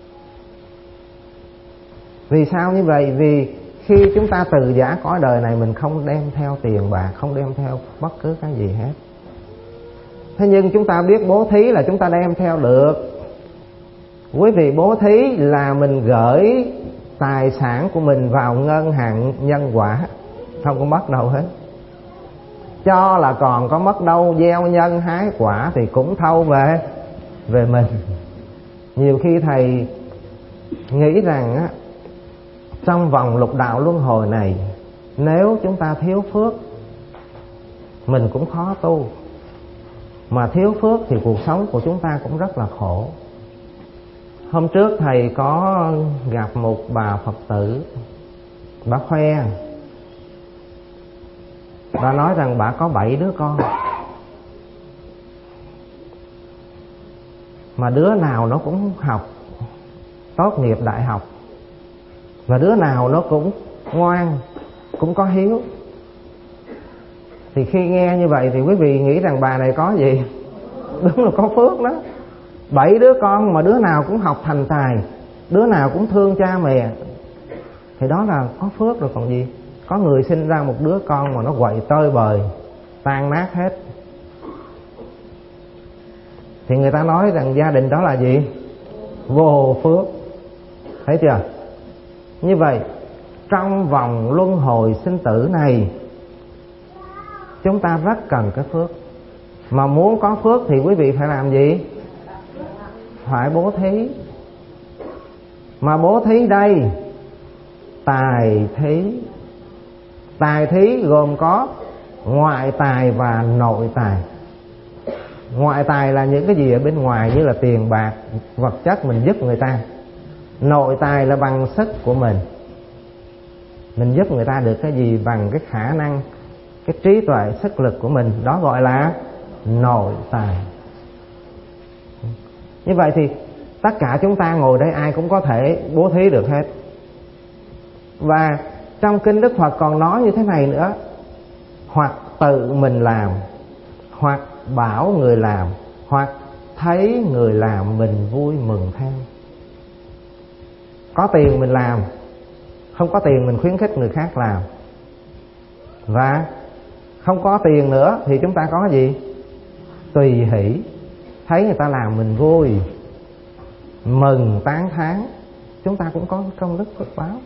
Vì sao như vậy? Vì khi chúng ta từ giã cõi đời này, mình không đem theo tiền bạc, không đem theo bất cứ cái gì hết. Thế nhưng chúng ta biết bố thí là chúng ta đem theo được. Quý vị bố thí là mình gửi tài sản của mình vào ngân hàng nhân quả, không có mất đâu hết. Cho là còn có mất đâu, gieo nhân hái quả thì cũng thâu về về mình. Nhiều khi thầy nghĩ rằng á, trong vòng lục đạo luân hồi này, nếu chúng ta thiếu phước, mình cũng khó tu. Mà thiếu phước thì cuộc sống của chúng ta cũng rất là khổ. Hôm trước thầy có gặp một bà Phật tử, bà khoe, bà nói rằng bà có bảy đứa con, mà đứa nào nó cũng học tốt nghiệp đại học, và đứa nào nó cũng ngoan, cũng có hiếu. Thì khi nghe như vậy thì quý vị nghĩ rằng bà này có gì? Đúng là có phước đó. Bảy đứa con mà đứa nào cũng học thành tài, đứa nào cũng thương cha mẹ, thì đó là có phước rồi còn gì. Có người sinh ra một đứa con mà nó quậy tơi bời, tan nát hết, thì người ta nói rằng gia đình đó là gì? Vô phước. Thấy chưa? Như vậy trong vòng luân hồi sinh tử này, chúng ta rất cần cái phước. Mà muốn có phước thì quý vị phải làm gì? Phải bố thí. Mà bố thí đây, tài thí. Tài thí gồm có ngoại tài và nội tài. Ngoại tài là những cái gì ở bên ngoài, như là tiền bạc, vật chất mình giúp người ta. Nội tài là bằng sức của mình, mình giúp người ta được cái gì bằng cái khả năng, cái trí tuệ, sức lực của mình, đó gọi là nội tài. Như vậy thì tất cả chúng ta ngồi đây ai cũng có thể bố thí được hết. Và trong kinh Đức Phật còn nói như thế này nữa: hoặc tự mình làm, hoặc bảo người làm, hoặc thấy người làm mình vui mừng theo. Có tiền mình làm, không có tiền mình khuyến khích người khác làm. Và không có tiền nữa thì chúng ta có gì? Tùy hỷ. Thấy người ta làm mình vui, mừng tán thán, chúng ta cũng có công đức phước báo.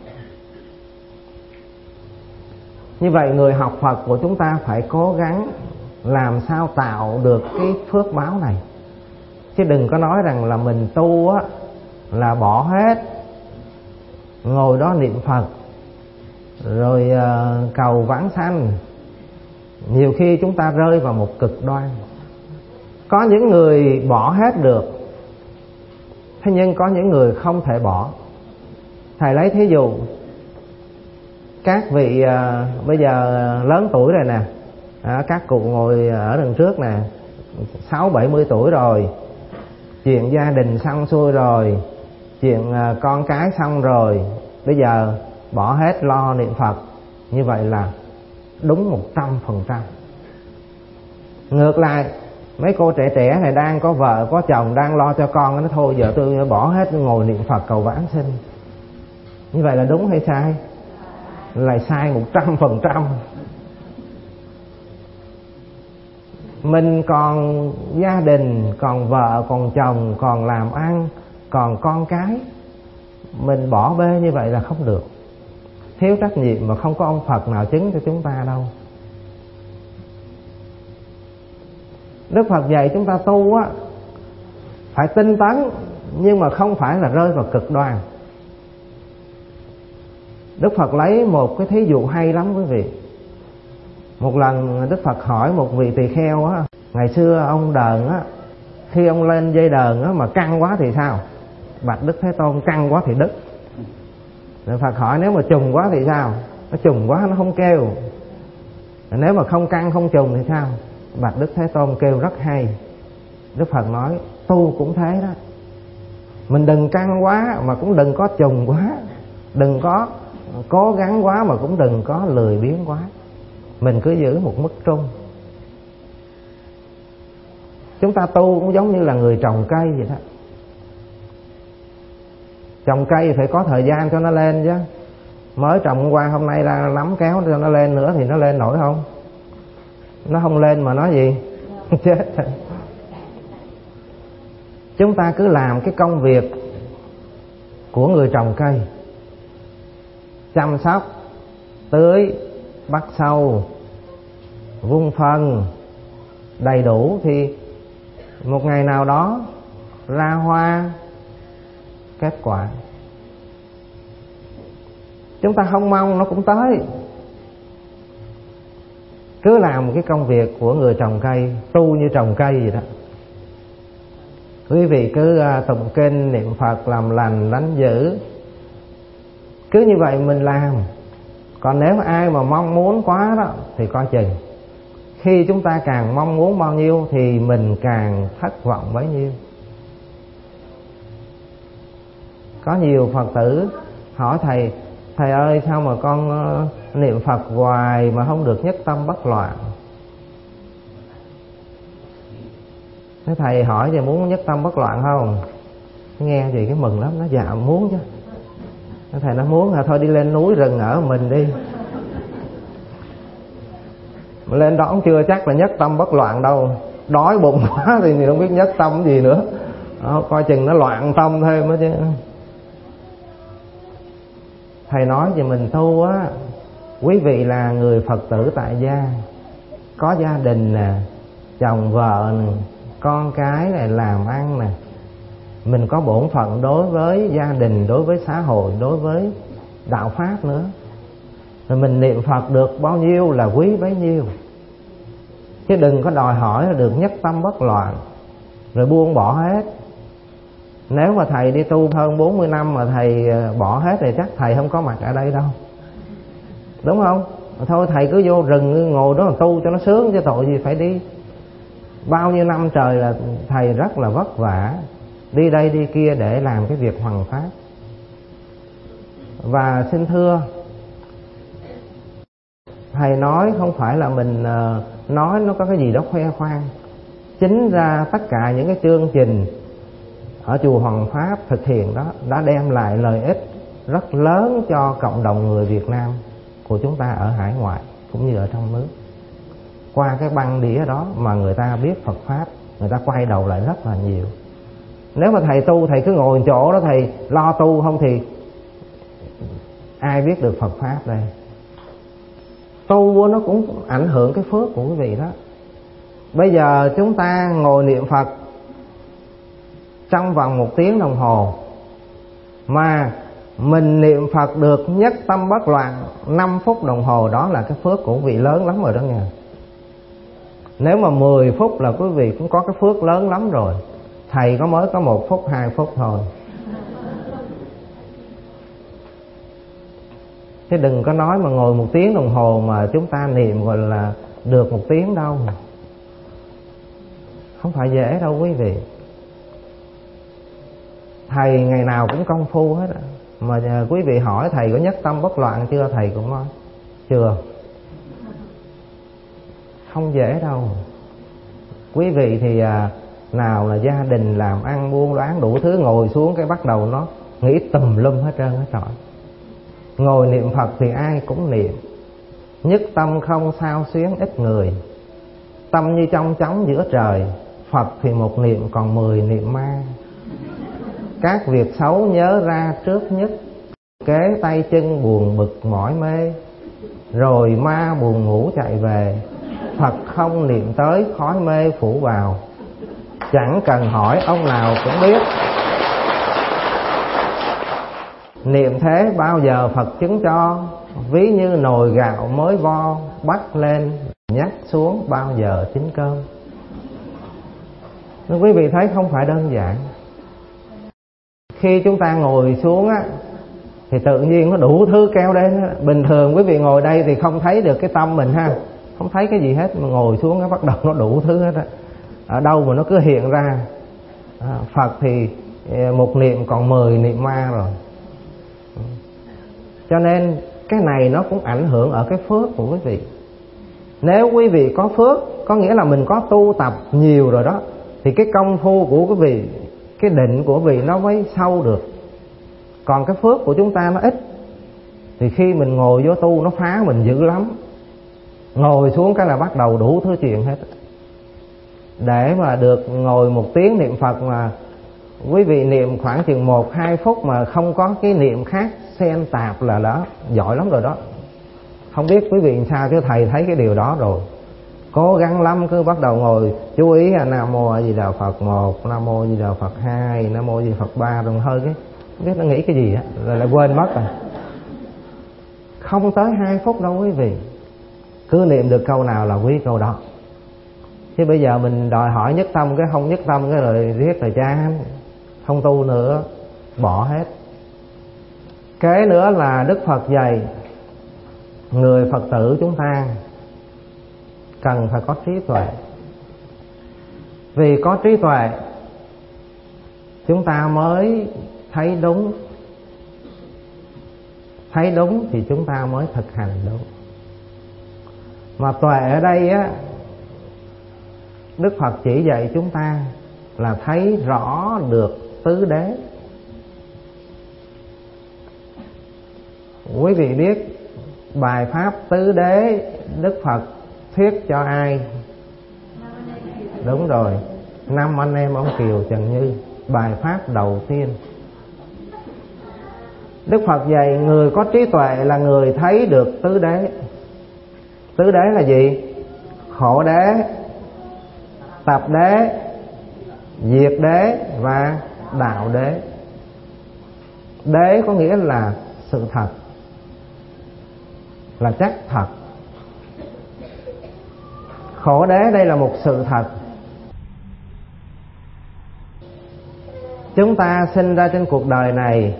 Như vậy người học Phật của chúng ta phải cố gắng làm sao tạo được cái phước báo này. Chứ đừng có nói rằng là mình tu á là bỏ hết, ngồi đó niệm Phật rồi uh, cầu vãng sanh. Nhiều khi chúng ta rơi vào một cực đoan. Có những người bỏ hết được, thế nhưng có những người không thể bỏ. Thầy lấy thí dụ, các vị uh, bây giờ lớn tuổi rồi nè, à, các cụ ngồi ở đằng trước nè, sáu bảy mươi tuổi rồi, chuyện gia đình xong xuôi rồi, chuyện uh, con cái xong rồi, bây giờ bỏ hết lo niệm Phật. Như vậy là đúng một trăm phần trăm. Ngược lại, mấy cô trẻ trẻ này đang có vợ có chồng, đang lo cho con, nó thôi giờ tôi bỏ hết ngồi niệm Phật cầu vãng sinh. Như vậy là đúng hay sai? Là sai một trăm phần trăm. Mình còn gia đình, còn vợ, còn chồng, còn làm ăn, còn con cái, mình bỏ bê như vậy là không được. thiếu trách nhiệm mà không có ông Phật nào chứng cho chúng ta đâu. Đức Phật dạy chúng ta tu á, phải tinh tấn, nhưng mà không phải là rơi vào cực đoan. Đức Phật lấy một cái thí dụ hay lắm quý vị. Một lần Đức Phật hỏi một vị tỳ kheo á, ngày xưa ông đờn á, khi ông lên dây đờn á mà căng quá thì sao? Bạch Đức Thế Tôn, căng quá thì đứt. Đức Phật hỏi nếu mà trùng quá thì sao? Nó trùng quá nó không kêu. Nếu mà không căng không trùng thì sao? Bạch Đức Thế Tôn kêu rất hay. Đức Phật nói tu cũng thế đó, mình đừng căng quá mà cũng đừng có trùng quá, đừng có cố gắng quá mà cũng đừng có lười biếng quá. Mình cứ giữ một mức trung. Chúng ta tu cũng giống như là người trồng cây vậy đó. Trồng cây phải có thời gian cho nó lên chứ. Mới trồng hôm qua hôm nay là nắm kéo cho nó lên nữa thì nó lên nổi không? Nó không lên mà nói gì? Chết. Chúng ta cứ làm cái công việc của người trồng cây, chăm sóc, tưới, bắt sâu, vun phân đầy đủ thì một ngày nào đó ra hoa kết quả. Chúng ta không mong nó cũng tới. Cứ làm một cái công việc của người trồng cây, tu như trồng cây vậy đó. Quý vị cứ tụng kinh, niệm Phật, làm lành, lánh dữ. Cứ như vậy mình làm. Còn nếu ai mà mong muốn quá đó thì coi chừng. Khi chúng ta càng mong muốn bao nhiêu thì mình càng thất vọng bấy nhiêu. Có nhiều Phật tử hỏi thầy: thầy ơi sao mà con uh, niệm Phật hoài mà không được nhất tâm bất loạn? Thế thầy hỏi thì muốn nhất tâm bất loạn không? Nghe gì cái mừng lắm, nó dạ muốn chứ. Thầy nó muốn là thôi đi lên núi rừng ở mình đi. Mà lên đó cũng chưa chắc là nhất tâm bất loạn đâu. Đói bụng quá thì không biết nhất tâm gì nữa. Đó, coi chừng nó loạn tâm thêm đó chứ. Thầy nói về mình tu á, quý vị là người Phật tử tại gia, có gia đình nè, chồng vợ nè, con cái này làm ăn nè. Mình có bổn phận đối với gia đình, đối với xã hội, đối với đạo pháp nữa. Rồi mình niệm Phật được bao nhiêu là quý bấy nhiêu. Chứ đừng có đòi hỏi là được nhất tâm bất loạn rồi buông bỏ hết. Nếu mà thầy đi tu hơn bốn mươi năm mà thầy bỏ hết thì chắc thầy không có mặt ở đây đâu, đúng không? Thôi thầy cứ vô rừng ngồi đó mà tu cho nó sướng, chứ tội gì phải đi. Bao nhiêu năm trời là thầy rất là vất vả, đi đây đi kia để làm cái việc hoằng pháp. Và xin thưa, thầy nói không phải là mình nói nó có cái gì đó khoe khoang. Chính ra tất cả những cái chương trình ở chùa Hoàng Pháp thực hiện đó đã đem lại lợi ích rất lớn cho cộng đồng người Việt Nam của chúng ta ở hải ngoại cũng như ở trong nước. Qua cái băng đĩa đó mà người ta biết Phật Pháp, người ta quay đầu lại rất là nhiều. Nếu mà thầy tu, thầy cứ ngồi chỗ đó thầy lo tu không thì ai biết được Phật Pháp đây. Tu nó cũng ảnh hưởng cái phước của quý vị đó. Bây giờ chúng ta ngồi niệm Phật trong vòng một tiếng đồng hồ mà mình niệm Phật được nhất tâm bất loạn năm phút đồng hồ, đó là cái phước của quý vị lớn lắm rồi đó nha. Nếu mà mười phút là quý vị cũng có cái phước lớn lắm rồi. Thầy có mới có một phút, hai phút thôi. Chứ đừng có nói mà ngồi một tiếng đồng hồ mà chúng ta niệm gọi là được một tiếng đâu. Không phải dễ đâu quý vị. Thầy ngày nào cũng công phu hết. Mà quý vị hỏi thầy có nhất tâm bất loạn chưa, thầy cũng nói chưa. Không dễ đâu. Quý vị thì à, nào là gia đình làm ăn buôn bán đủ thứ, ngồi xuống cái bắt đầu nó nghĩ tùm lum hết trơn hết trọi. Ngồi niệm Phật thì ai cũng niệm, nhất tâm không sao xuyến ít người, tâm như trong trống giữa trời, Phật thì một niệm còn mười niệm ma. Các việc xấu nhớ ra trước nhất, kế tay chân buồn bực mỏi mê, rồi ma buồn ngủ chạy về. Phật không niệm tới khói mê phủ vào, chẳng cần hỏi ông nào cũng biết. Niệm thế bao giờ Phật chứng cho, ví như nồi gạo mới vo, bắt lên nhắc xuống bao giờ chín cơm. Nên quý vị thấy không phải đơn giản. Khi chúng ta ngồi xuống á, thì tự nhiên nó đủ thứ kéo đến. Bình thường quý vị ngồi đây thì không thấy được cái tâm mình ha, không thấy cái gì hết, mà ngồi xuống nó bắt đầu nó đủ thứ hết á. Ở đâu mà nó cứ hiện ra. à, Phật thì một niệm còn mười niệm ma rồi. Cho nên cái này nó cũng ảnh hưởng ở cái phước của quý vị. Nếu quý vị có phước, có nghĩa là mình có tu tập nhiều rồi đó, thì cái công phu của quý vị, cái định của quý vị nó mới sâu được. Còn cái phước của chúng ta nó ít, thì khi mình ngồi vô tu nó phá mình dữ lắm. Ngồi xuống cái là bắt đầu đủ thứ chuyện hết. Để mà được ngồi một tiếng niệm Phật mà quý vị niệm khoảng chừng một hai phút mà không có cái niệm khác xen tạp là đó giỏi lắm rồi đó. Không biết quý vị sao chứ thầy thấy cái điều đó rồi. Cố gắng lắm, cứ bắt đầu ngồi chú ý là Nam Mô A Di Đà Phật một, Nam Mô A Di Đà Phật hai, Nam Mô A Di Đà Phật ba, rồi hơi cái không biết nó nghĩ cái gì á, rồi lại quên mất rồi. Không tới hai phút đâu quý vị. Cứ niệm được câu nào là quý câu đó. Chứ bây giờ mình đòi hỏi nhất tâm cái không nhất tâm cái rồi riết rồi chán, không tu nữa, bỏ hết. Kế nữa là Đức Phật dạy người Phật tử chúng ta cần phải có trí tuệ. Vì có trí tuệ chúng ta mới thấy đúng. Thấy đúng thì chúng ta mới thực hành đúng. Mà tuệ ở đây á, Đức Phật chỉ dạy chúng ta là thấy rõ được tứ đế. Quý vị biết bài pháp tứ đế Đức Phật thuyết cho ai? Đúng rồi, năm anh em ông Kiều Trần Như, bài pháp đầu tiên. Đức Phật dạy người có trí tuệ là người thấy được tứ đế. Tứ đế là gì? Khổ đế, tập đế, diệt đế và đạo đế. Đế có nghĩa là sự thật, là chắc thật. Khổ đế đây là một sự thật. Chúng ta sinh ra trên cuộc đời này,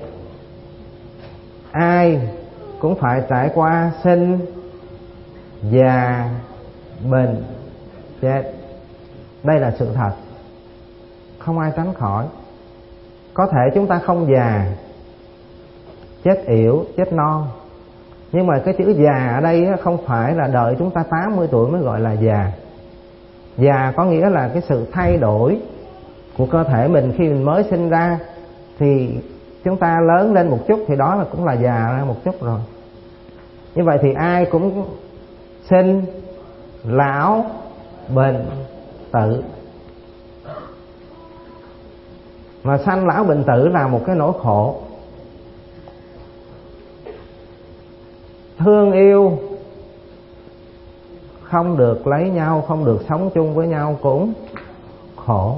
ai cũng phải trải qua sinh, già, bệnh, chết. Đây là sự thật, không ai tránh khỏi. Có thể chúng ta không già, chết yểu, chết non, nhưng mà cái chữ già ở đây không phải là đợi chúng ta tám mươi tuổi mới gọi là già. Già có nghĩa là cái sự thay đổi của cơ thể mình. Khi mình mới sinh ra thì chúng ta lớn lên một chút thì đó là cũng là già ra một chút rồi. Như vậy thì ai cũng sinh, lão, bệnh, tử. Mà sanh lão bệnh tử là một cái nỗi khổ. Thương yêu không được lấy nhau, không được sống chung với nhau cũng khổ.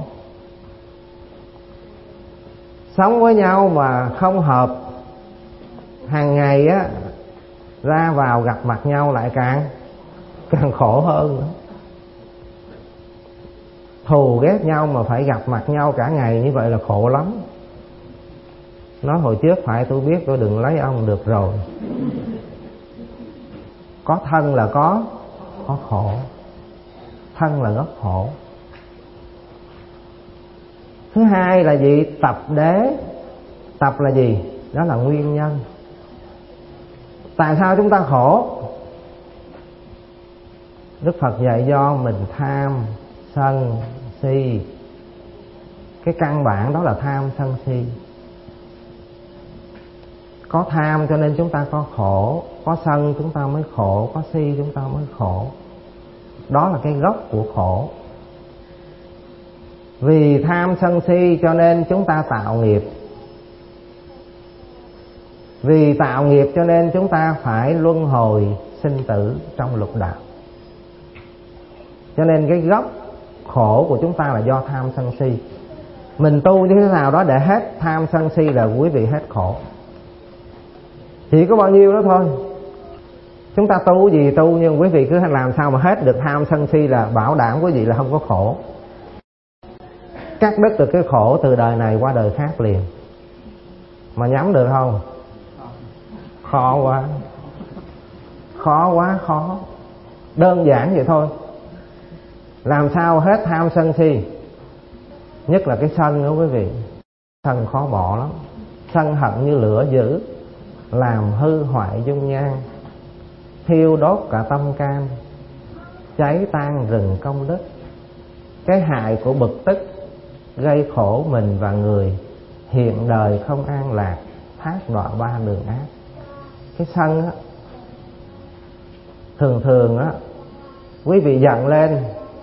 Sống với nhau mà không hợp, hàng ngày á ra vào gặp mặt nhau lại càng càng khổ hơn nữa. Thù ghét nhau mà phải gặp mặt nhau cả ngày như vậy là khổ lắm. Nói hồi trước phải tôi biết tôi đừng lấy ông được rồi. Có thân là có có khổ. Thân là gốc khổ. Thứ hai là gì? Tập đế. Tập là gì? Đó là nguyên nhân. Tại sao chúng ta khổ? Đức Phật dạy do mình tham, sân, si. Cái căn bản đó là tham, sân, si. Có tham cho nên chúng ta có khổ. Có sân chúng ta mới khổ. Có si chúng ta mới khổ. Đó là cái gốc của khổ. Vì tham sân si cho nên chúng ta tạo nghiệp. Vì tạo nghiệp cho nên chúng ta phải luân hồi sinh tử trong lục đạo. Cho nên cái gốc khổ của chúng ta là do tham sân si. Mình tu như thế nào đó để hết tham sân si là quý vị hết khổ. Chỉ có bao nhiêu đó thôi. Chúng ta tu gì tu, nhưng quý vị cứ làm sao mà hết được tham sân si là bảo đảm quý vị là không có khổ. Cắt đứt được cái khổ từ đời này qua đời khác liền. Mà nhắm được không? Khó quá. Khó quá khó. Đơn giản vậy thôi. Làm sao hết tham sân si? Nhất là cái sân đó quý vị. Sân khó bỏ lắm. Sân hận như lửa dữ, làm hư hoại dung nhan, thiêu đốt cả tâm can, cháy tan rừng công đức. Cái hại của bực tức gây khổ mình và người, hiện đời không an lạc, thác đọa ba đường ác. Cái sân á, thường thường á, quý vị giận lên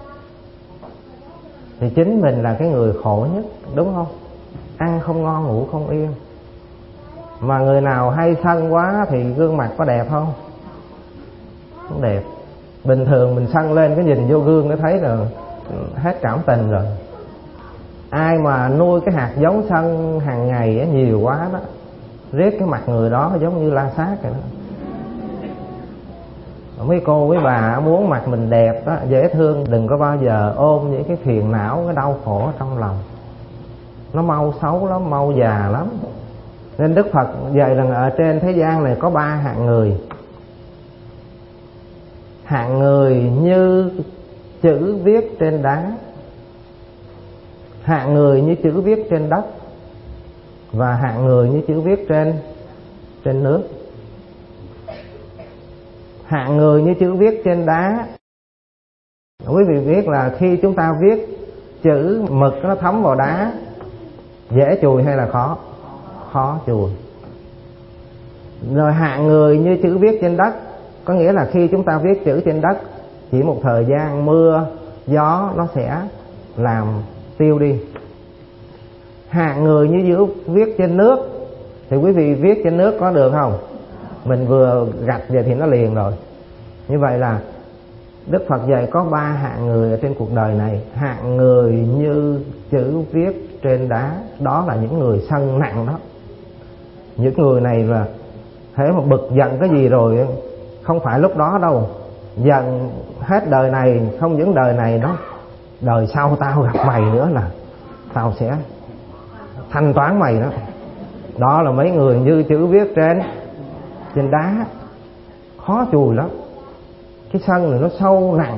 thì chính mình là cái người khổ nhất, đúng không? Ăn không ngon, ngủ không yên. Mà người nào hay sân quá thì gương mặt có đẹp không? Không đẹp. Bình thường mình sân lên cái nhìn vô gương nó thấy là hết cảm tình rồi. Ai mà nuôi cái hạt giống sân hàng ngày á, nhiều quá đó, riết cái mặt người đó giống như la sát vậy đó. Mấy cô mấy bà muốn mặt mình đẹp đó, dễ thương, đừng có bao giờ ôm những cái phiền não, cái đau khổ trong lòng. Nó mau xấu lắm, mau già lắm. Nên Đức Phật dạy rằng ở trên thế gian này có ba hạng người. Hạng người như chữ viết trên đá, hạng người như chữ viết trên đất, và hạng người như chữ viết trên trên nước. Hạng người như chữ viết trên đá, quý vị biết là khi chúng ta viết chữ mực nó thấm vào đá, dễ chùi hay là khó? Khó chùi. Rồi hạng người như chữ viết trên đất, có nghĩa là khi chúng ta viết chữ trên đất, chỉ một thời gian mưa gió nó sẽ làm tiêu đi. Hạng người như chữ viết trên nước, thì quý vị viết trên nước có được không? Mình vừa gạch vậy thì nó liền rồi. Như vậy là Đức Phật dạy có ba hạng người ở trên cuộc đời này. Hạng người như chữ viết trên đá, đó là những người sân nặng đó. Những người này là thế mà bực giận cái gì rồi, không phải lúc đó đâu, giận hết đời này, không những đời này đó, đời sau tao gặp mày nữa là tao sẽ thanh toán mày đó. Đó là mấy người như chữ viết trên trên đá, khó chùi lắm. Cái sân này nó sâu nặng.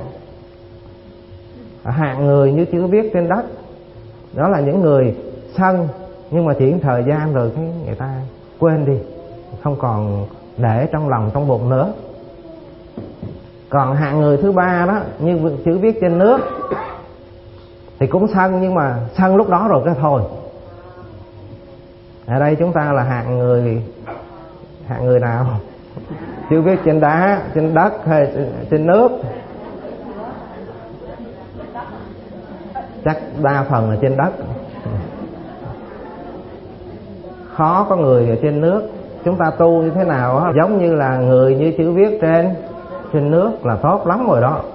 Hạng người như chữ viết trên đất, đó là những người sân, nhưng mà chỉ thời gian rồi cái người ta quên đi, không còn để trong lòng trong bụng nữa. Còn hạng người thứ ba đó, như chữ viết trên nước, thì cũng sân, nhưng mà sân lúc đó rồi cái thôi. Ở đây chúng ta là hạng người hạng người nào? Chữ viết trên đá, trên đất hay trên nước? Chắc đa phần là trên đất. Khó có người ở trên nước. Chúng ta tu như thế nào á, giống như là người như chữ viết trên trên nước là tốt lắm rồi đó.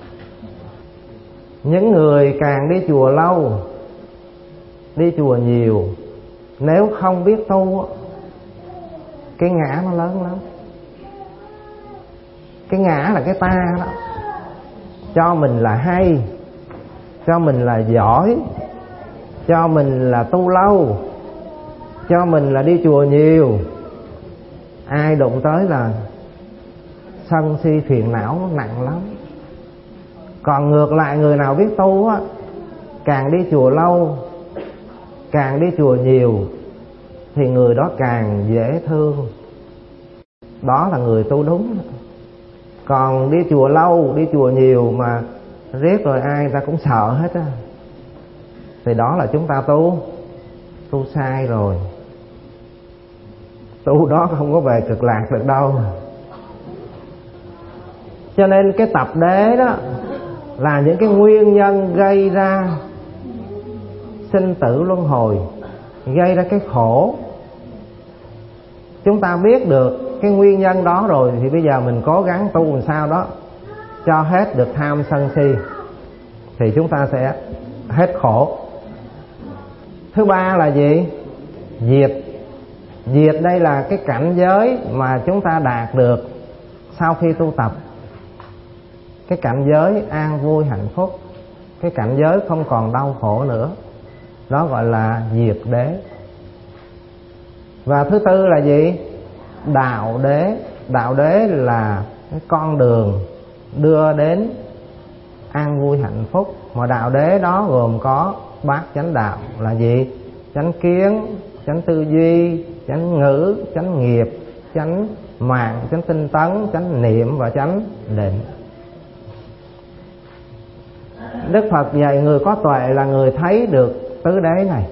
Những người càng đi chùa lâu, đi chùa nhiều, nếu không biết tu, cái ngã nó lớn lắm. Cái ngã là cái ta đó, cho mình là hay, cho mình là giỏi, cho mình là tu lâu, cho mình là đi chùa nhiều. Ai đụng tới là sân si phiền não nặng lắm. Còn ngược lại, người nào biết tu á, càng đi chùa lâu, càng đi chùa nhiều, thì người đó càng dễ thương. Đó là người tu đúng. Còn đi chùa lâu, đi chùa nhiều mà riết rồi ai ta cũng sợ hết á, thì đó là chúng ta tu tu sai rồi. Tu đó không có về cực lạc được đâu. Cho nên cái tập đế đó là những cái nguyên nhân gây ra sinh tử luân hồi, gây ra cái khổ. chúng ta biết được cái nguyên nhân đó rồi thì bây giờ mình cố gắng tu làm sao đó cho hết được tham sân si, thì chúng ta sẽ hết khổ. Thứ ba là gì? Diệt. Diệt đây là cái cảnh giới mà chúng ta đạt được sau khi tu tập, cái cảnh giới an vui hạnh phúc, cái cảnh giới không còn đau khổ nữa, đó gọi là diệt đế. Và thứ tư là gì? Đạo đế. Đạo đế là cái con đường đưa đến an vui hạnh phúc. Mà đạo đế đó gồm có bát chánh đạo là gì? Chánh kiến, chánh tư duy, chánh ngữ, chánh nghiệp, chánh mạng, chánh tinh tấn, chánh niệm và chánh định. Đức Phật dạy người có tuệ là người thấy được tứ đế này.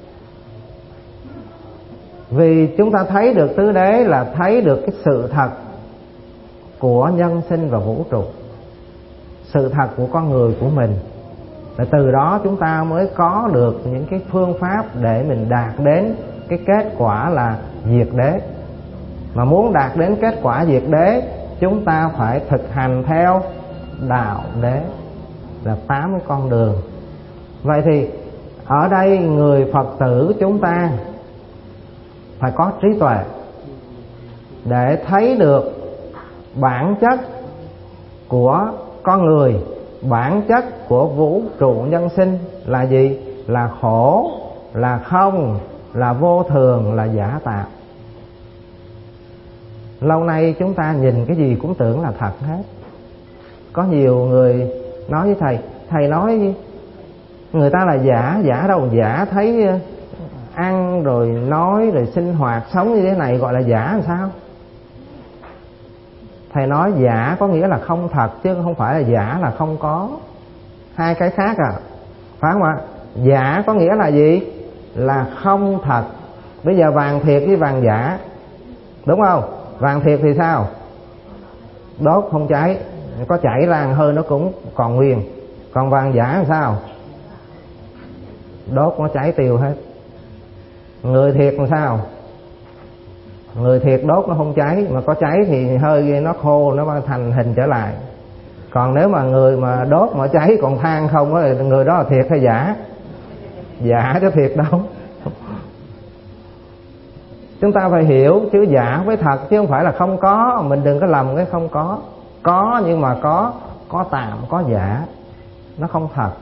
Vì chúng ta thấy được tứ đế là thấy được cái sự thật của nhân sinh và vũ trụ, sự thật của con người của mình. Và từ đó chúng ta mới có được những cái phương pháp để mình đạt đến cái kết quả là diệt đế. Mà muốn đạt đến kết quả diệt đế, chúng ta phải thực hành theo đạo đế, là tám cái con đường. Vậy thì ở đây người Phật tử chúng ta phải có trí tuệ để thấy được bản chất của con người, bản chất của vũ trụ nhân sinh là gì? Là khổ, là không, là vô thường, là giả tạo. Lâu nay chúng ta nhìn cái gì cũng tưởng là thật hết. Có nhiều người nói với thầy, thầy nói người ta là giả, giả đâu giả, thấy ăn rồi nói rồi sinh hoạt sống như thế này gọi là giả làm sao? Thầy nói giả có nghĩa là không thật, chứ không phải là giả là không có, hai cái khác à, phải không ạ? Giả có nghĩa là gì? Là không thật. Bây giờ vàng thiệt với vàng giả, đúng không? Vàng thiệt thì sao? Đốt không cháy, có chảy ra hơi nó cũng còn nguyên. Còn vàng giả làm sao? Đốt nó cháy tiêu hết. Người thiệt làm sao? Người thiệt đốt nó không cháy, mà có cháy thì hơi nó khô, nó thành hình trở lại. Còn nếu mà người mà đốt mà cháy còn than không á, người đó là thiệt hay giả? Giả chứ thiệt đâu. Chúng ta phải hiểu chữ giả với thật, chứ không phải là không có. Mình đừng có lầm cái không có. Có nhưng mà có có tạm, có giả, nó không thật.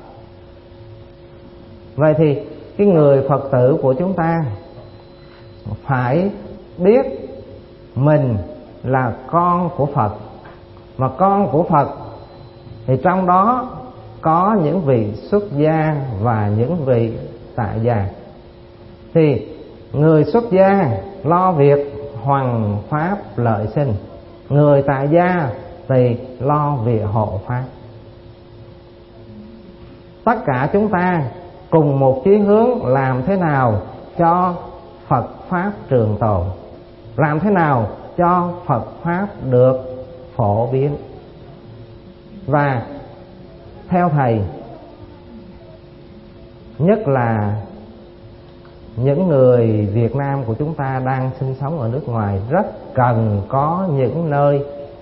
Vậy thì cái người Phật tử của chúng ta phải biết mình là con của Phật. Mà con của Phật thì trong đó có những vị xuất gia và những vị tại gia. Thì người xuất gia lo việc hoằng pháp lợi sinh, người tại gia thì lo việc hộ pháp. Tất cả chúng ta cùng một chí hướng làm thế nào cho Phật pháp trường tồn, làm thế nào cho Phật pháp được phổ biến. Và theo thầy, nhất là những người Việt Nam của chúng ta đang sinh sống ở nước ngoài rất cần có những nơi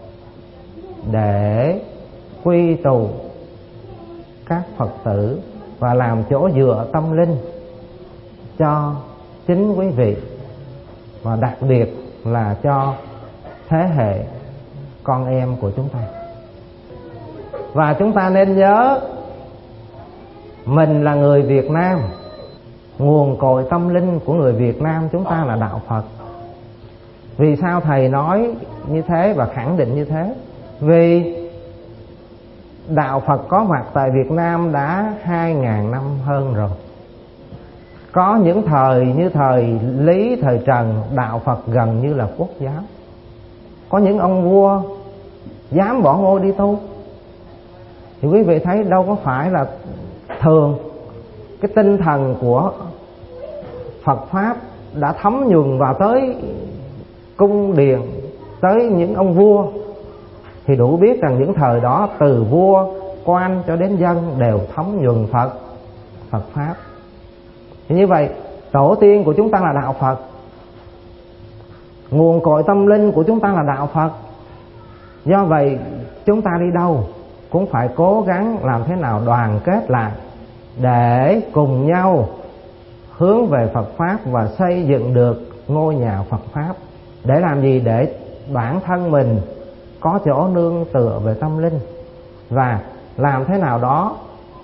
để quy tụ các Phật tử và làm chỗ dựa tâm linh cho chính quý vị, và đặc biệt là cho thế hệ con em của chúng ta. Và chúng ta nên nhớ mình là người Việt Nam, nguồn cội tâm linh của người Việt Nam chúng ta là đạo Phật. Vì sao thầy nói như thế và khẳng định như thế? Vì đạo Phật có mặt tại Việt Nam đã hai ngàn năm hơn rồi. Có những thời như thời Lý, thời Trần, đạo Phật gần như là quốc giáo. Có những ông vua dám bỏ ngôi đi tu. Thì quý vị thấy đâu có phải là thường. Cái tinh thần của Phật Pháp đã thấm nhuần vào tới cung điện, tới những ông vua, thì đủ biết rằng những thời đó từ vua, quan cho đến dân đều thấm nhuần Phật, Phật Pháp. Thì như vậy tổ tiên của chúng ta là đạo Phật. Nguồn cội tâm linh của chúng ta là đạo Phật. Do vậy chúng ta đi đâu cũng phải cố gắng làm thế nào đoàn kết lại để cùng nhau hướng về Phật Pháp và xây dựng được ngôi nhà Phật Pháp. Để làm gì? Để bản thân mình có chỗ nương tựa về tâm linh, và làm thế nào đó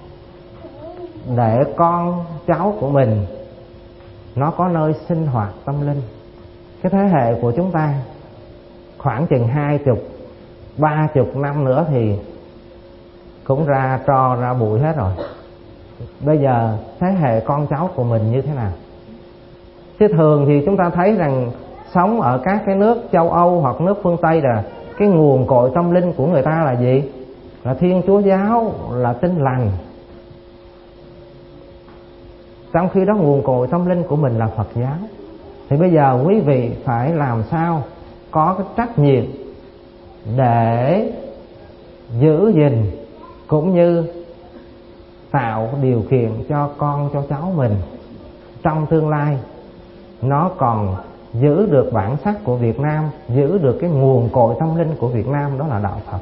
để con cháu của mình nó có nơi sinh hoạt tâm linh. Cái thế hệ của chúng ta khoảng chừng hai chục, ba chục năm nữa thì cũng ra tro ra bụi hết rồi. Bây giờ thế hệ con cháu của mình như thế nào? Chứ thường thì chúng ta thấy rằng sống ở các cái nước châu Âu hoặc nước phương Tây là cái nguồn cội tâm linh của người ta là gì? Là Thiên Chúa giáo, là Tin Lành. Trong khi đó nguồn cội tâm linh của mình là Phật giáo. Thì bây giờ quý vị phải làm sao có cái trách nhiệm để giữ gìn cũng như tạo điều kiện cho con cho cháu mình trong tương lai nó còn giữ được bản sắc của Việt Nam, giữ được cái nguồn cội tâm linh của Việt Nam, đó là đạo Phật.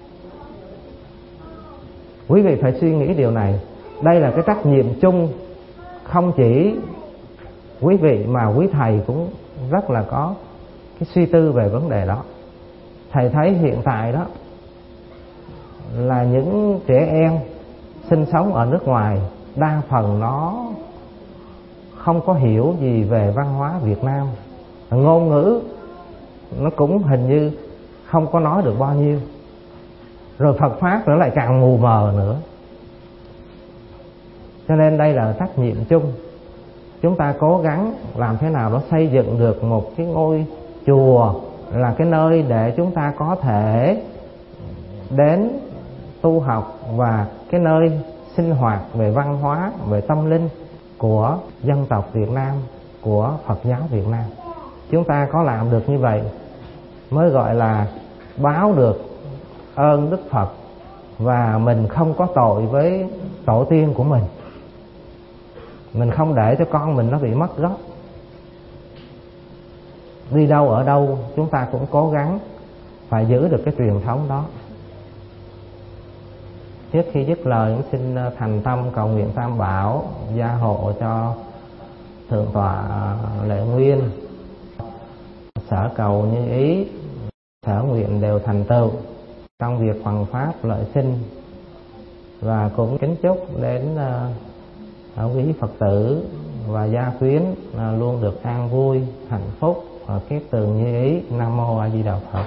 Quý vị phải suy nghĩ điều này. Đây là cái trách nhiệm chung, không chỉ quý vị mà quý thầy cũng rất là có cái suy tư về vấn đề đó. Thầy thấy hiện tại đó là những trẻ em sinh sống ở nước ngoài đa phần nó không có hiểu gì về văn hóa Việt Nam, ngôn ngữ nó cũng hình như không có nói được bao nhiêu, rồi Phật Pháp nữa lại càng mù mờ nữa. Cho nên đây là trách nhiệm chung. Chúng ta cố gắng làm thế nào đó xây dựng được một cái ngôi chùa, là cái nơi để chúng ta có thể đến tu học, và cái nơi sinh hoạt về văn hóa, về tâm linh của dân tộc Việt Nam, của Phật giáo Việt Nam. Chúng ta có làm được như vậy mới gọi là báo được ơn Đức Phật, và mình không có tội với tổ tiên của mình. Mình không để cho con mình nó bị mất gốc. Đi đâu ở đâu chúng ta cũng cố gắng phải giữ được cái truyền thống đó. Trước khi dứt lời cũng xin thành tâm cầu nguyện Tam Bảo gia hộ cho Thượng tọa Lệ Nguyên, sở cầu như ý, sở nguyện đều thành tựu trong việc hoằng pháp lợi sinh. Và cũng kính chúc đến uh, quý Phật tử và gia quyến uh, luôn được an vui, hạnh phúc và kiết tường như ý. Nam mô A Di Đà Phật.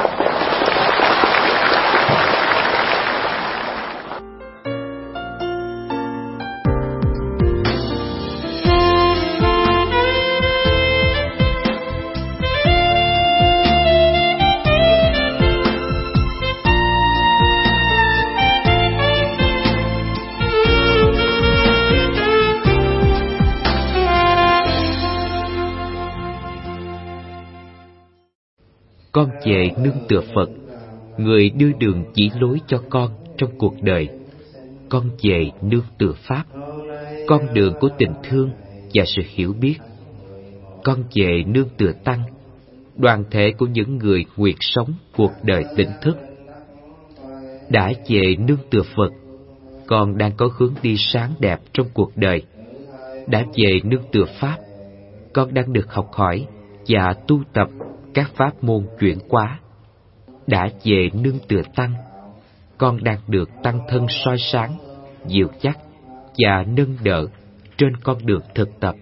Con về nương tựa Phật, người đưa đường chỉ lối cho con trong cuộc đời. Con về nương tựa Pháp, con đường của tình thương và sự hiểu biết. Con về nương tựa Tăng, đoàn thể của những người nguyện sống cuộc đời tỉnh thức. Đã về nương tựa Phật, con đang có hướng đi sáng đẹp trong cuộc đời. Đã về nương tựa Pháp, con đang được học hỏi và tu tập các pháp môn chuyển hóa. Đã về nương tựa Tăng, con đang được Tăng thân soi sáng, dìu dắt và nâng đỡ trên con đường thực tập.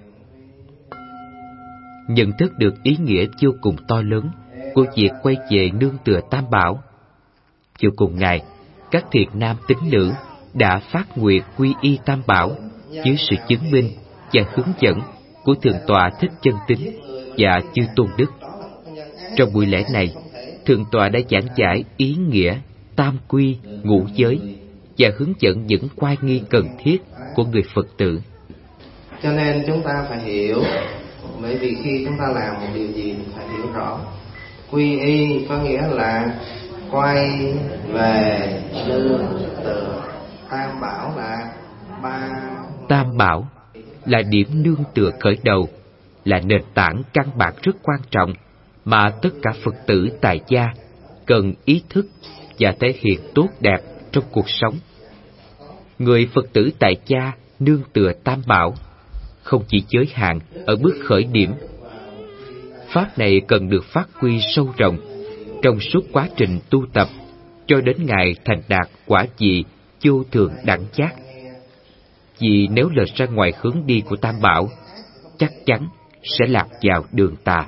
Nhận thức được ý nghĩa vô cùng to lớn của việc quay về nương tựa Tam Bảo. Chiều cùng ngày, các thiện nam tín nữ đã phát nguyện quy y Tam Bảo dưới sự chứng minh và hướng dẫn của Thượng tọa Thích Chân Tín và Chư Tôn Đức. Trong buổi lễ này, Thượng tọa đã giảng giải ý nghĩa tam quy, ngũ giới và hướng dẫn những oai nghi cần thiết của người Phật tử. Cho nên chúng ta phải hiểu, bởi vì khi chúng ta làm một điều gì thì phải hiểu rõ. Quy y có nghĩa là quay về nương tựa. Tam Bảo là ba. Tam Bảo là điểm nương tựa khởi đầu, là nền tảng căn bản rất quan trọng mà tất cả Phật tử tại gia cần ý thức và thể hiện tốt đẹp trong cuộc sống. Người Phật tử tại gia nương tựa Tam Bảo, không chỉ giới hạn ở bước khởi điểm. Pháp này cần được phát huy sâu rộng trong suốt quá trình tu tập cho đến ngày thành đạt quả vị vô thượng đẳng giác. Vì nếu lệch ra ngoài hướng đi của Tam Bảo, chắc chắn sẽ lạc vào đường tà.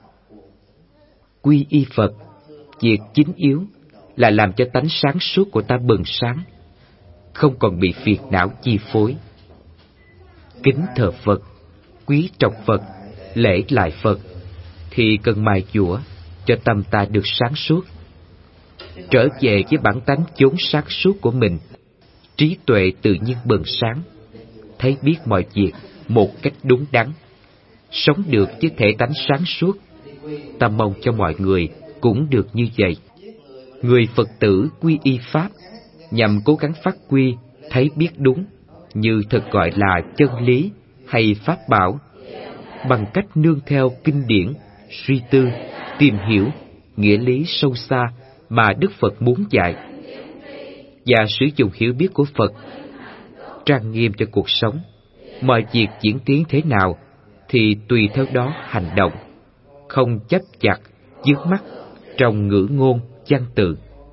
Quy y Phật, việc chính yếu là làm cho tánh sáng suốt của ta bừng sáng, không còn bị phiền não chi phối. Kính thờ Phật, quý trọng Phật, lễ lại Phật thì cần mài dũa cho tâm ta được sáng suốt, trở về với bản tánh vốn sáng suốt của mình. Trí tuệ tự nhiên bừng sáng, thấy biết mọi việc một cách đúng đắn, sống được với thể tánh sáng suốt. Ta mong cho mọi người cũng được như vậy. Người Phật tử quy y Pháp nhằm cố gắng phát huy thấy biết đúng như thực gọi là chân lý hay Pháp bảo, bằng cách nương theo kinh điển, suy tư, tìm hiểu nghĩa lý sâu xa mà Đức Phật muốn dạy, và sử dụng hiểu biết của Phật trang nghiêm cho cuộc sống. Mọi việc diễn tiến thế nào thì tùy theo đó hành động, không chấp chặt vướng mắc trong ngữ ngôn văn tự.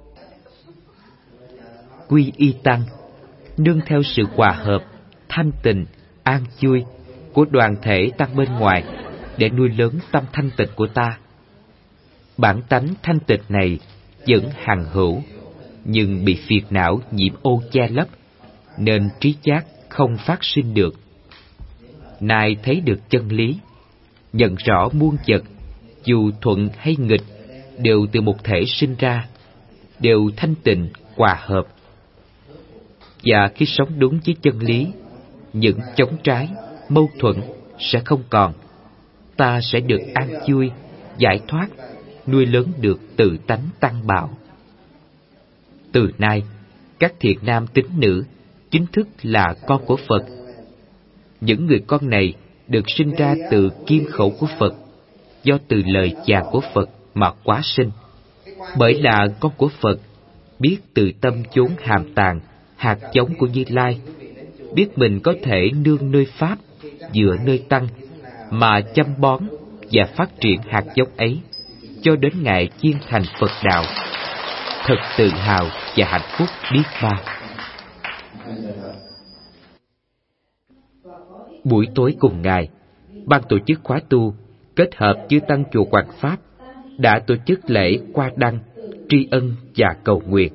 Quy y Tăng nương theo sự hòa hợp, thanh tịnh, an vui của đoàn thể tăng bên ngoài để nuôi lớn tâm thanh tịnh của ta. Bản tánh thanh tịnh này vẫn hằng hữu, nhưng bị phiền não nhiễm ô che lấp, nên trí giác không phát sinh được. Nay thấy được chân lý, nhận rõ muôn vật, dù thuận hay nghịch, đều từ một thể sinh ra, đều thanh tịnh, hòa hợp. Và khi sống đúng với chân lý, những chống trái, mâu thuẫn sẽ không còn. Ta sẽ được an vui, giải thoát, nuôi lớn được tự tánh tăng bảo. Từ nay, các thiện nam tín nữ chính thức là con của Phật. Những người con này được sinh ra từ kim khẩu của Phật, do từ lời già của Phật mà quá sinh. Bởi là con của Phật, biết từ tâm chốn hàm tàng, hạt giống của Như Lai, biết mình có thể nương nơi Pháp, dựa nơi Tăng, mà chăm bón và phát triển hạt giống ấy, cho đến ngày chiên thành Phật đạo. Thật tự hào và hạnh phúc biết bao. Buổi tối cùng ngày, ban tổ chức khóa tu kết hợp chư tăng chùa Hoàng Pháp đã tổ chức lễ qua đăng, tri ân và cầu nguyện.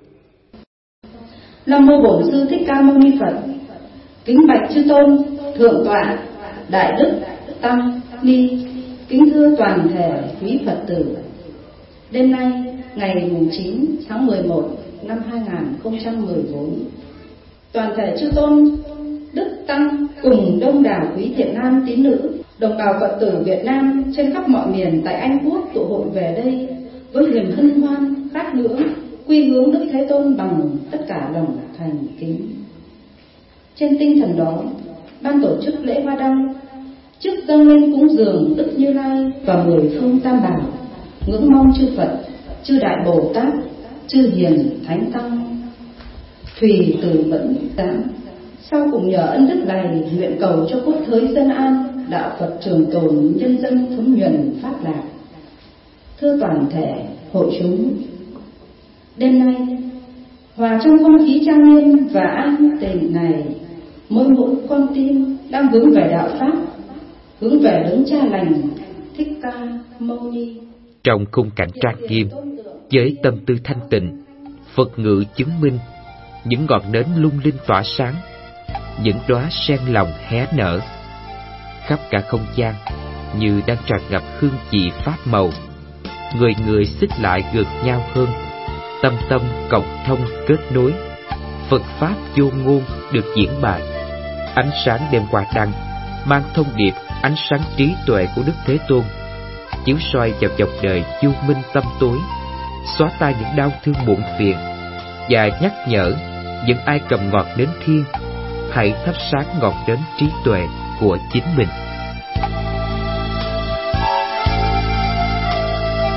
Nam mô Bổn Sư Thích Ca Mâu Ni Phật. Kính bạch chư tôn, thượng tọa, đại đức, tăng ni, kính thưa toàn thể quý Phật tử. Đêm nay, ngày chín tháng mười một năm hai nghìn không trăm mười bốn, toàn thể chư tôn, đức tăng cùng đông đảo quý thiện nam tín nữ, đồng bào Phật tử Việt Nam trên khắp mọi miền tại Anh Quốc tụ hội về đây với niềm hân hoan khát ngưỡng quy hướng Đức Thế Tôn bằng tất cả lòng thành kính. Trên tinh thần đó, ban tổ chức lễ hoa đăng trước dâng lên cúng dường Đức Như Lai và mười phương Tam Bảo, ngưỡng mong chư Phật, chư Đại Bồ Tát, chư Hiền Thánh Tăng thùy từ mẫn tán. Sau cùng nhờ ân đức này nguyện cầu cho quốc thới dân an, đạo Phật trường tồn, nhân dân thống nhuần pháp lạc. Thưa toàn thể hội chúng, đêm nay hòa trong không khí trang nghiêm và an tịnh này, mỗi mỗi con tim đang hướng về đạo pháp, hướng về đấng Cha lành Thích Ca Mâu Ni. Trong khung cảnh trang nghiêm, với tâm tư thanh tịnh, Phật ngự chứng minh, những ngọn nến lung linh tỏa sáng, những đóa sen lòng hé nở, khắp cả không gian như đang tràn ngập hương vị pháp màu. Người người xích lại gần nhau hơn, tâm tâm cộng thông kết nối, Phật pháp vô ngôn được diễn bài. Ánh sáng đêm qua đăng mang thông điệp ánh sáng trí tuệ của Đức Thế Tôn, chiếu soi vào dòng đời vô minh tâm tối, xóa tan những đau thương muộn phiền và nhắc nhở những ai cầm ngọn nến thiên hãy thắp sáng ngọn nến trí tuệ của chính mình.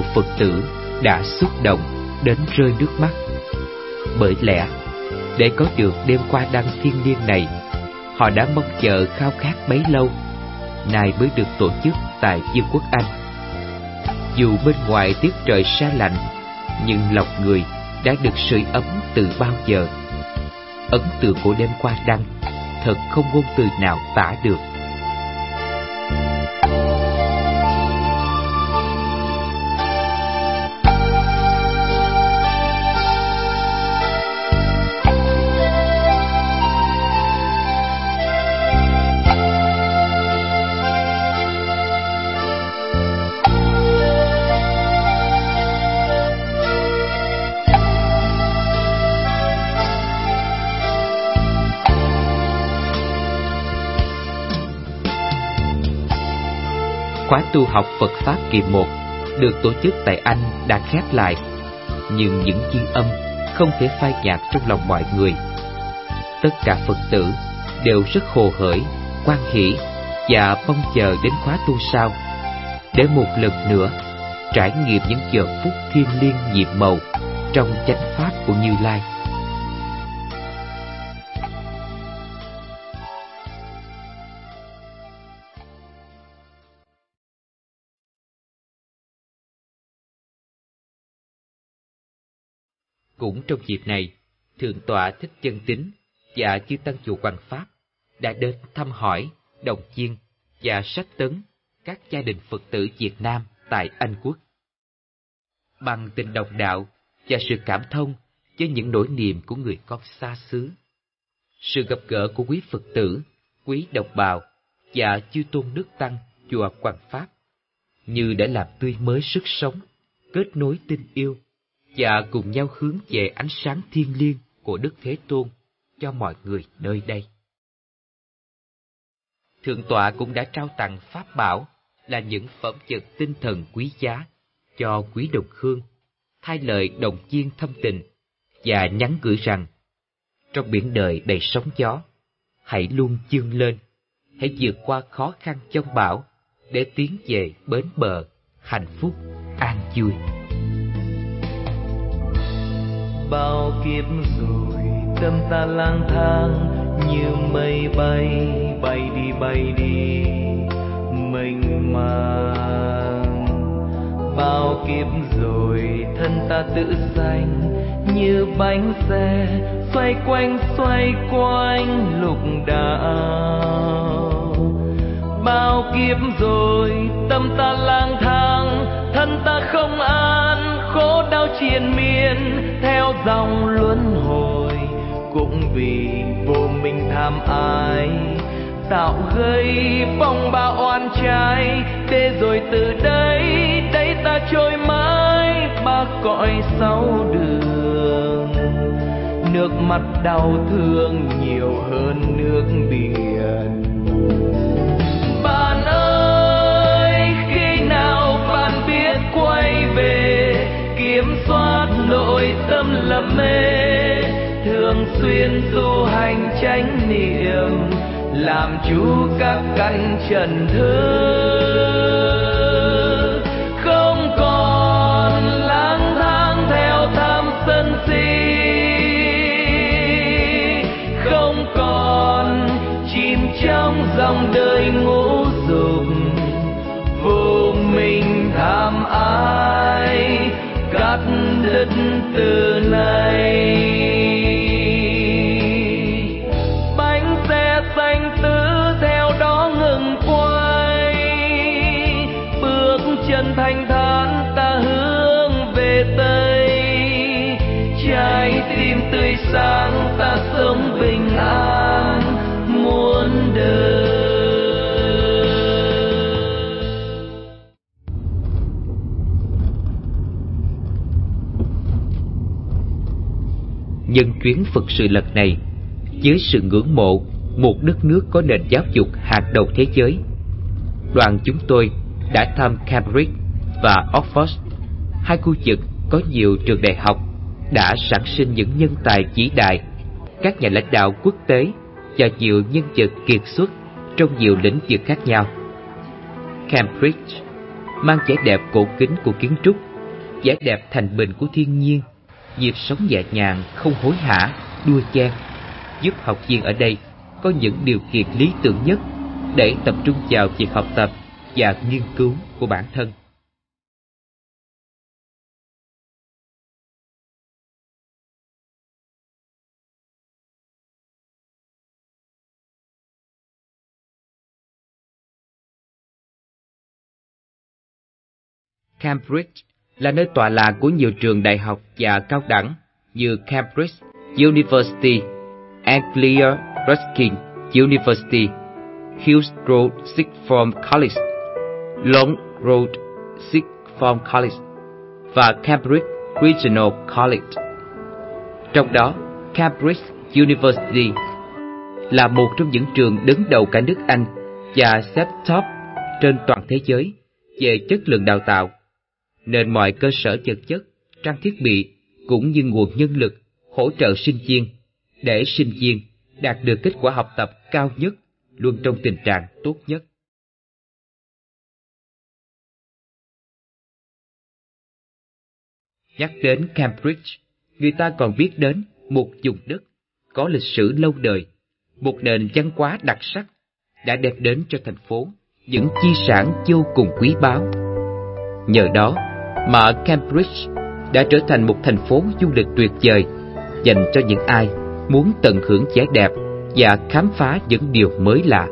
nhiều Phật tử đã xúc động đến rơi nước mắt. Bởi lẽ, để có được đêm qua đăng thiêng liêng này, họ đã mong chờ khao khát bấy lâu, nay mới được tổ chức tại Vương quốc Anh. Dù bên ngoài tiết trời se lạnh, nhưng lòng người đã được sưởi ấm từ bao giờ. Ấn tượng của đêm qua đăng thật không ngôn từ nào tả được. Khóa tu học Phật Pháp kỳ một được tổ chức tại Anh đã khép lại, nhưng những dư âm không thể phai nhạt trong lòng mọi người. Tất cả Phật tử đều rất hồ hởi, hoan hỷ và mong chờ đến khóa tu sau, để một lần nữa trải nghiệm những giờ phút thiêng liêng nhiệm màu trong chánh pháp của Như Lai. Cũng trong dịp này, Thượng tọa Thích Chân Tín và chư tăng chủ Hoàng Pháp đã đến thăm hỏi, động viên và sách tấn các gia đình Phật tử Việt Nam tại Anh Quốc. Bằng tình đồng đạo và sự cảm thông với những nỗi niềm của người con xa xứ, sự gặp gỡ của quý Phật tử, quý đồng bào và chư tôn đức tăng chùa Hoàng Pháp như đã làm tươi mới sức sống, kết nối tình yêu và cùng nhau hướng về ánh sáng thiêng liêng của Đức Thế Tôn cho mọi người nơi đây. Thượng tọa cũng đã trao tặng pháp bảo là những phẩm chất tinh thần quý giá cho quý đồng hương, thay lời động viên thâm tình và nhắn gửi rằng: trong biển đời đầy sóng gió, hãy luôn vươn lên, hãy vượt qua khó khăn trong bão để tiến về bến bờ hạnh phúc an vui. Bao kiếp rồi tâm ta lang thang như mây bay, bay đi bay đi mênh mang. Bao kiếp rồi thân ta tự sanh như bánh xe xoay quanh xoay quanh lục đạo. Bao kiếp rồi tâm ta lang thang, thân ta không an, khổ đau triền miên theo dòng luân hồi. Cũng vì vô minh tham ái tạo gây bong ba oan trái, để rồi từ đây đây ta trôi mãi ba cõi sáu đường. Nước mắt đau thương nhiều hơn nước biển. Bạn ơi, khi nào bạn biết quay về kiểm soát nội tâm lầm mê, thường xuyên tu hành chánh niệm, làm chủ các căn trần thứ. Không còn lang thang theo tham sân si, không còn chìm trong dòng đời ngũ dục, vô minh tham ái cắt đứt từ nay. Bánh xe xanh tứ theo đó ngừng quay, bước chân thanh thản ta hướng về Tây. Trái tim tươi sáng ta sống bình an muôn đời. Nhân chuyến Phật sự lần này, với sự ngưỡng mộ một đất nước có nền giáo dục hàng đầu thế giới, đoàn chúng tôi đã thăm Cambridge và Oxford, hai khu vực có nhiều trường đại học đã sản sinh những nhân tài vĩ đại, các nhà lãnh đạo quốc tế và nhiều nhân vật kiệt xuất trong nhiều lĩnh vực khác nhau. Cambridge mang vẻ đẹp cổ kính của kiến trúc vẻ đẹp thành bình của thiên nhiên, nhịp sống nhẹ nhàng, không hối hả, đua chen, giúp học viên ở đây có những điều kiện lý tưởng nhất để tập trung vào việc học tập và nghiên cứu của bản thân. Cambridge là nơi tọa lạc của nhiều trường đại học và cao đẳng như Cambridge University, Anglia Ruskin University, Hughes Road Sixth Form College, Long Road Sixth Form College và Cambridge Regional College. Trong đó, Cambridge University là một trong những trường đứng đầu cả nước Anh và xếp top trên toàn thế giới về chất lượng đào tạo, nên mọi cơ sở vật chất, trang thiết bị cũng như nguồn nhân lực hỗ trợ sinh viên để sinh viên đạt được kết quả học tập cao nhất, luôn trong tình trạng tốt nhất. Nhắc đến Cambridge, người ta còn biết đến một vùng đất có lịch sử lâu đời, một nền văn hóa đặc sắc đã đem đến cho thành phố những di sản vô cùng quý báu. Nhờ đó mà Cambridge đã trở thành một thành phố du lịch tuyệt vời dành cho những ai muốn tận hưởng vẻ đẹp và khám phá những điều mới lạ.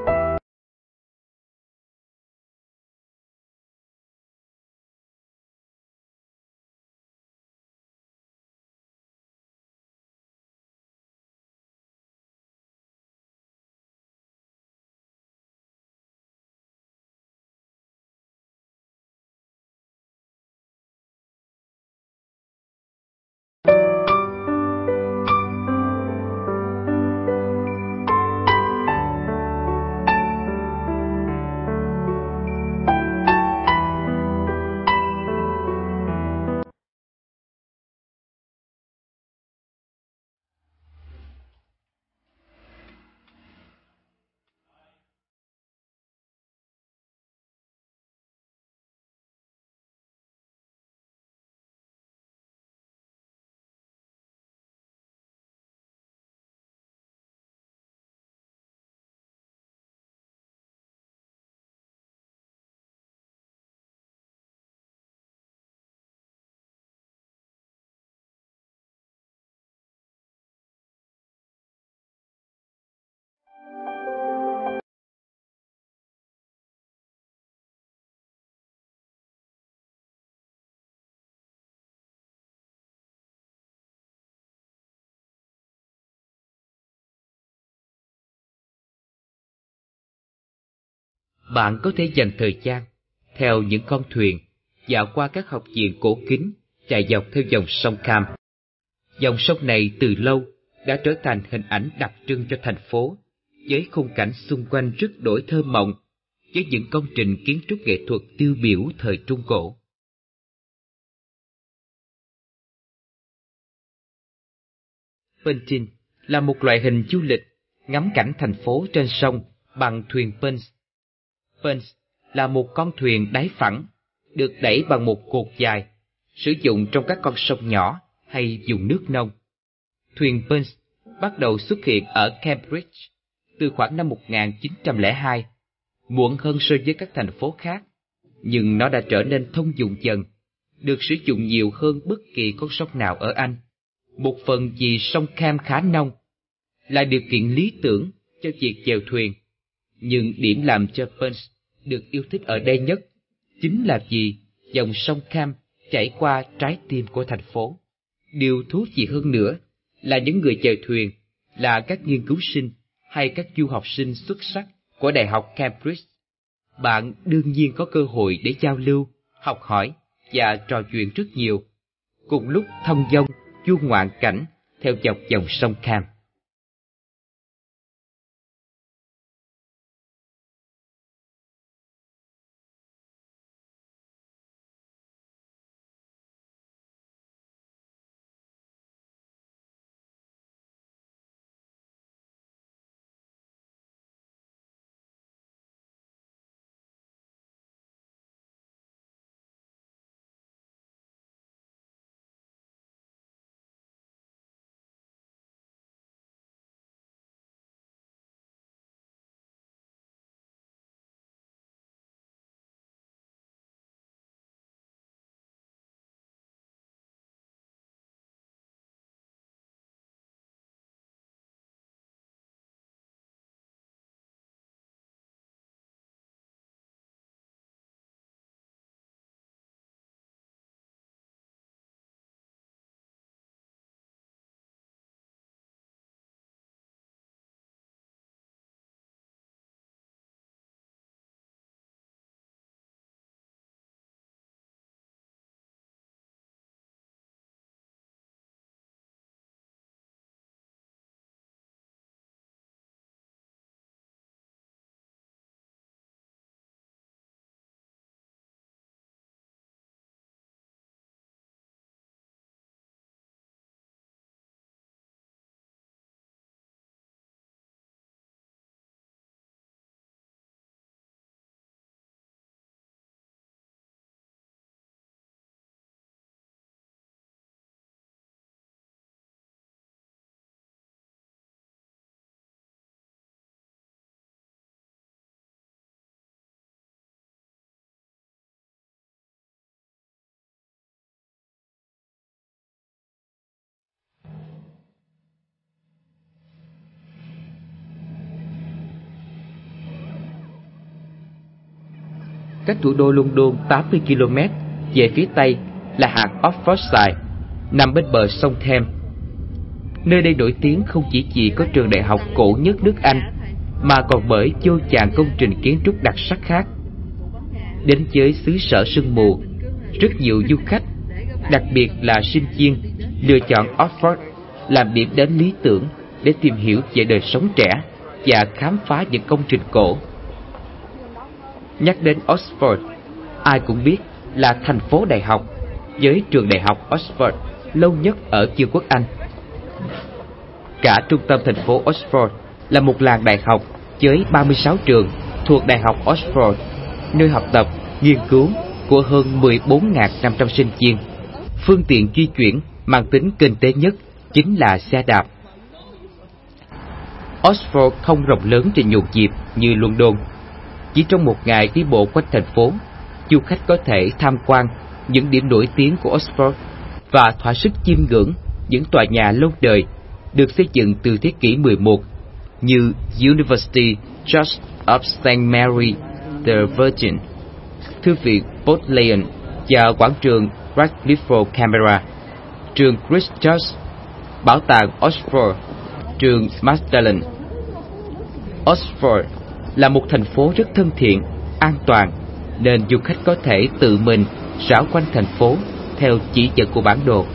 Bạn có thể dành thời gian theo những con thuyền dạo qua các học viện cổ kính chạy dọc theo dòng sông Cam. Dòng sông này từ lâu đã trở thành hình ảnh đặc trưng cho thành phố, với khung cảnh xung quanh rất đổi thơ mộng, với những công trình kiến trúc nghệ thuật tiêu biểu thời Trung Cổ. Punting là một loại hình du lịch ngắm cảnh thành phố trên sông bằng thuyền punch. Punch là một con thuyền đáy phẳng, được đẩy bằng một cột dài, sử dụng trong các con sông nhỏ hay vùng nước nông. Thuyền punch bắt đầu xuất hiện ở Cambridge từ khoảng năm một nghìn chín trăm lẻ hai, muộn hơn so với các thành phố khác, nhưng nó đã trở nên thông dụng dần, được sử dụng nhiều hơn bất kỳ con sông nào ở Anh. Một phần vì sông Cam khá nông, là điều kiện lý tưởng cho việc chèo thuyền, nhưng điểm làm cho Punch được yêu thích ở đây nhất chính là vì dòng sông Cam chảy qua trái tim của thành phố. Điều thú vị hơn nữa là những người chèo thuyền là các nghiên cứu sinh hay các du học sinh xuất sắc của Đại học Cambridge. Bạn đương nhiên có cơ hội để giao lưu, học hỏi và trò chuyện rất nhiều, cùng lúc thông dong du ngoạn cảnh theo dọc dòng sông Cam. cách thủ đô London tám mươi ki lô mét về phía tây là hạt Oxfordshire, nằm bên bờ sông Thames. Nơi đây nổi tiếng không chỉ vì có trường đại học cổ nhất nước Anh, mà còn bởi vô vàn công trình kiến trúc đặc sắc khác. Đến với xứ sở sương mù, rất nhiều du khách, đặc biệt là sinh viên, lựa chọn Oxford làm điểm đến lý tưởng để tìm hiểu về đời sống trẻ và khám phá những công trình cổ. Nhắc đến Oxford, ai cũng biết là thành phố đại học, với trường đại học Oxford lâu nhất ở Vương quốc Anh. Cả trung tâm thành phố Oxford là một làng đại học với ba mươi sáu trường thuộc Đại học Oxford, nơi học tập, nghiên cứu của hơn mười bốn nghìn năm trăm sinh viên. Phương tiện di chuyển mang tính kinh tế nhất chính là xe đạp. Oxford không rộng lớn và nhộn nhịp như London. Chỉ trong một ngày đi bộ quanh thành phố, du khách có thể tham quan những điểm nổi tiếng của Oxford và thỏa sức chiêm ngưỡng những tòa nhà lâu đời được xây dựng từ thế kỷ mười một như University Church of Saint Mary the Virgin, Thư viện Bodleian và quảng trường Radcliffe Camera, trường Christ Church, bảo tàng Oxford, trường Magdalen. Oxford là một thành phố rất thân thiện, an toàn, nên du khách có thể tự mình rảo quanh thành phố theo chỉ dẫn của bản đồ.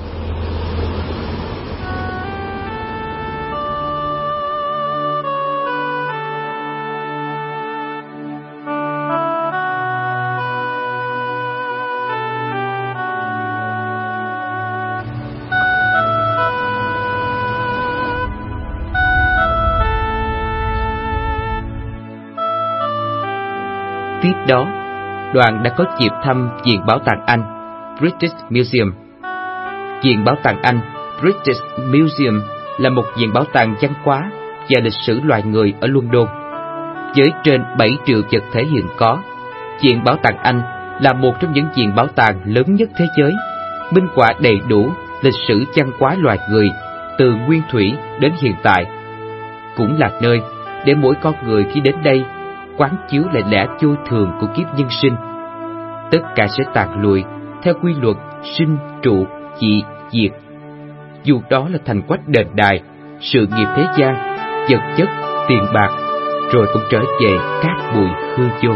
Tiếp đó, đoàn đã có dịp thăm Viện Bảo tàng Anh, British Museum. Viện Bảo tàng Anh, British Museum là một viện bảo tàng văn hóa và lịch sử loài người ở London. Với trên bảy triệu vật thể hiện có, Viện Bảo tàng Anh là một trong những viện bảo tàng lớn nhất thế giới, minh họa đầy đủ lịch sử văn hóa loài người từ nguyên thủy đến hiện tại. Cũng là nơi để mỗi con người khi đến đây quán chiếu lại lẽ vô thường của kiếp nhân sinh. Tất cả sẽ tàn lụi theo quy luật sinh trụ dị diệt. Dù đó là thành quách đền đài, sự nghiệp thế gian, vật chất, tiền bạc, rồi cũng trở về cát bụi hư vô.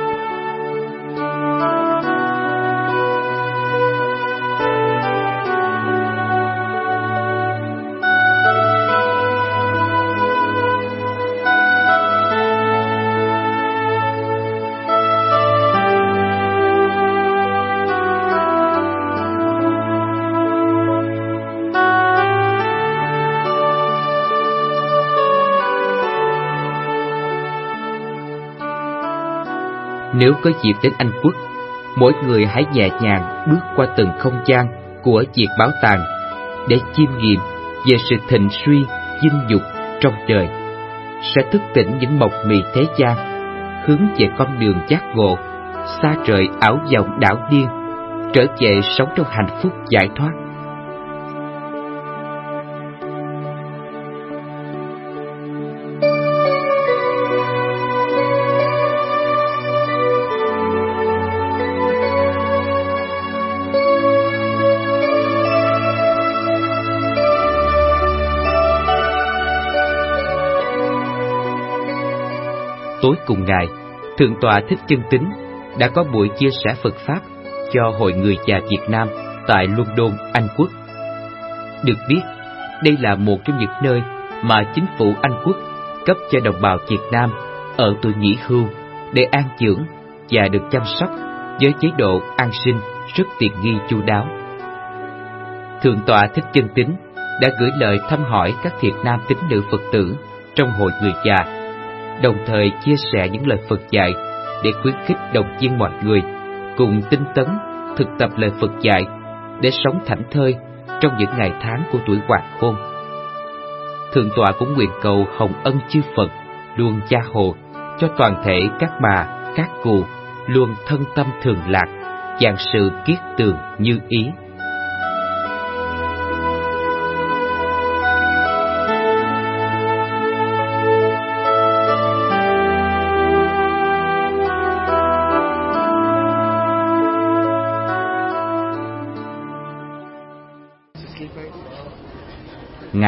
Nếu có dịp đến Anh Quốc, mỗi người hãy nhẹ nhàng bước qua từng không gian của Viện Bảo tàng để chiêm nghiệm về sự thịnh suy, dinh dục trong đời, sẽ thức tỉnh những mộng mị thế gian, hướng về con đường giác ngộ, xa rời ảo vọng đảo điên, trở về sống trong hạnh phúc giải thoát. Tối cùng ngày, Thượng tọa Thích Chân Tín đã có buổi chia sẻ Phật Pháp cho Hội Người già Việt Nam tại London, Anh Quốc. Được biết, đây là một trong những nơi mà chính phủ Anh Quốc cấp cho đồng bào Việt Nam ở tuổi nghỉ hưu để an dưỡng và được chăm sóc với chế độ an sinh rất tiện nghi chu đáo. Thượng tọa Thích Chân Tín đã gửi lời thăm hỏi các Việt Nam tín nữ Phật tử trong Hội Người già, đồng thời chia sẻ những lời Phật dạy để khuyến khích động viên mọi người cùng tinh tấn thực tập lời Phật dạy để sống thảnh thơi trong những ngày tháng của tuổi hoàng hôn. Thượng tọa cũng nguyện cầu hồng ân chư Phật luôn gia hộ cho toàn thể các bà, các cụ luôn thân tâm thường lạc, vạn sự kiết tường như ý.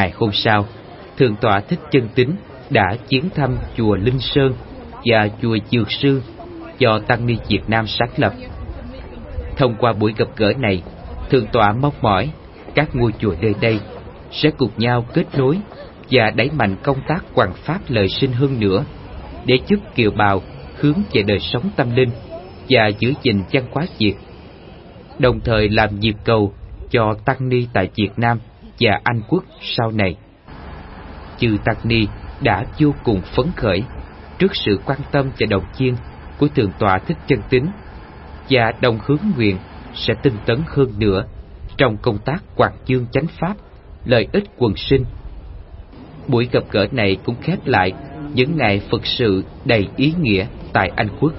Ngày hôm sau, Thượng tọa Thích Chân Tín đã viếng thăm chùa Linh Sơn và chùa Dược Sư do Tăng ni Việt Nam sáng lập. Thông qua buổi gặp gỡ này, Thượng tọa mong mỏi các ngôi chùa nơi đây sẽ cùng nhau kết nối và đẩy mạnh công tác hoằng pháp lời sinh hơn nữa, để giúp kiều bào hướng về đời sống tâm linh và giữ gìn văn hóa Việt, đồng thời làm nhịp cầu cho tăng ni tại Việt Nam và Anh Quốc sau này. Chư tăng ni đã vô cùng phấn khởi trước sự quan tâm và động viên của Thượng tọa Thích Chân Tín, và đồng hướng nguyện sẽ tinh tấn hơn nữa trong công tác quảng dương chánh pháp, lợi ích quần sinh. Buổi gặp gỡ này cũng khép lại những ngày Phật sự đầy ý nghĩa tại Anh Quốc.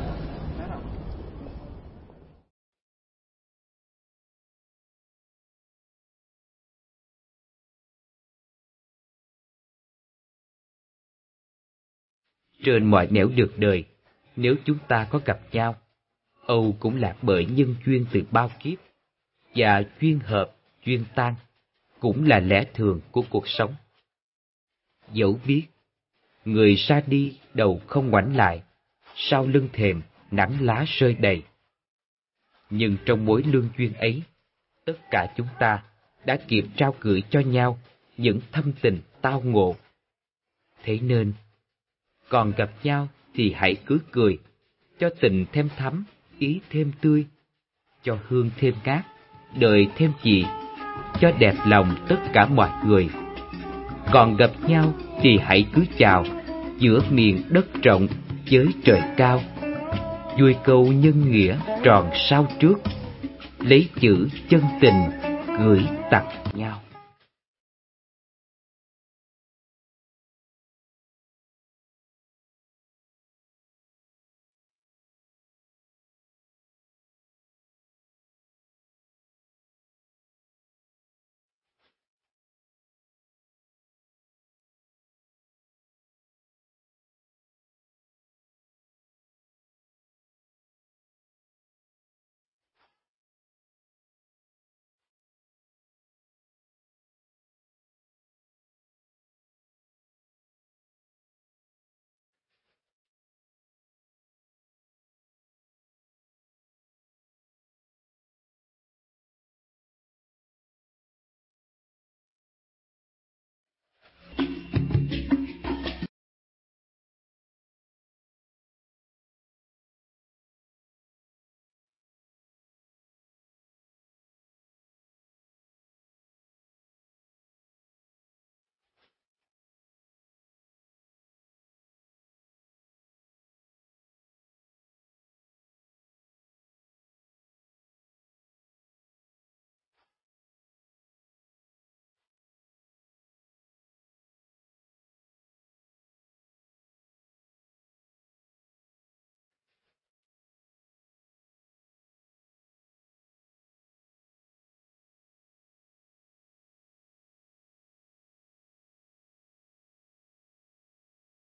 Trên mọi nẻo đường đời, nếu chúng ta có gặp nhau, âu cũng là bởi nhân duyên từ bao kiếp, và duyên hợp, duyên tan cũng là lẽ thường của cuộc sống. Dẫu biết, người ra đi đầu không ngoảnh lại, sau lưng thềm nắng lá rơi đầy. Nhưng trong mối lương duyên ấy, tất cả chúng ta đã kịp trao gửi cho nhau những thâm tình tao ngộ. Thế nên, còn gặp nhau thì hãy cứ cười, cho tình thêm thắm, ý thêm tươi, cho hương thêm ngát, đời thêm gì, cho đẹp lòng tất cả mọi người. Còn gặp nhau thì hãy cứ chào, giữa miền đất rộng với trời cao, vui câu nhân nghĩa tròn sao trước, lấy chữ chân tình gửi tặng nhau.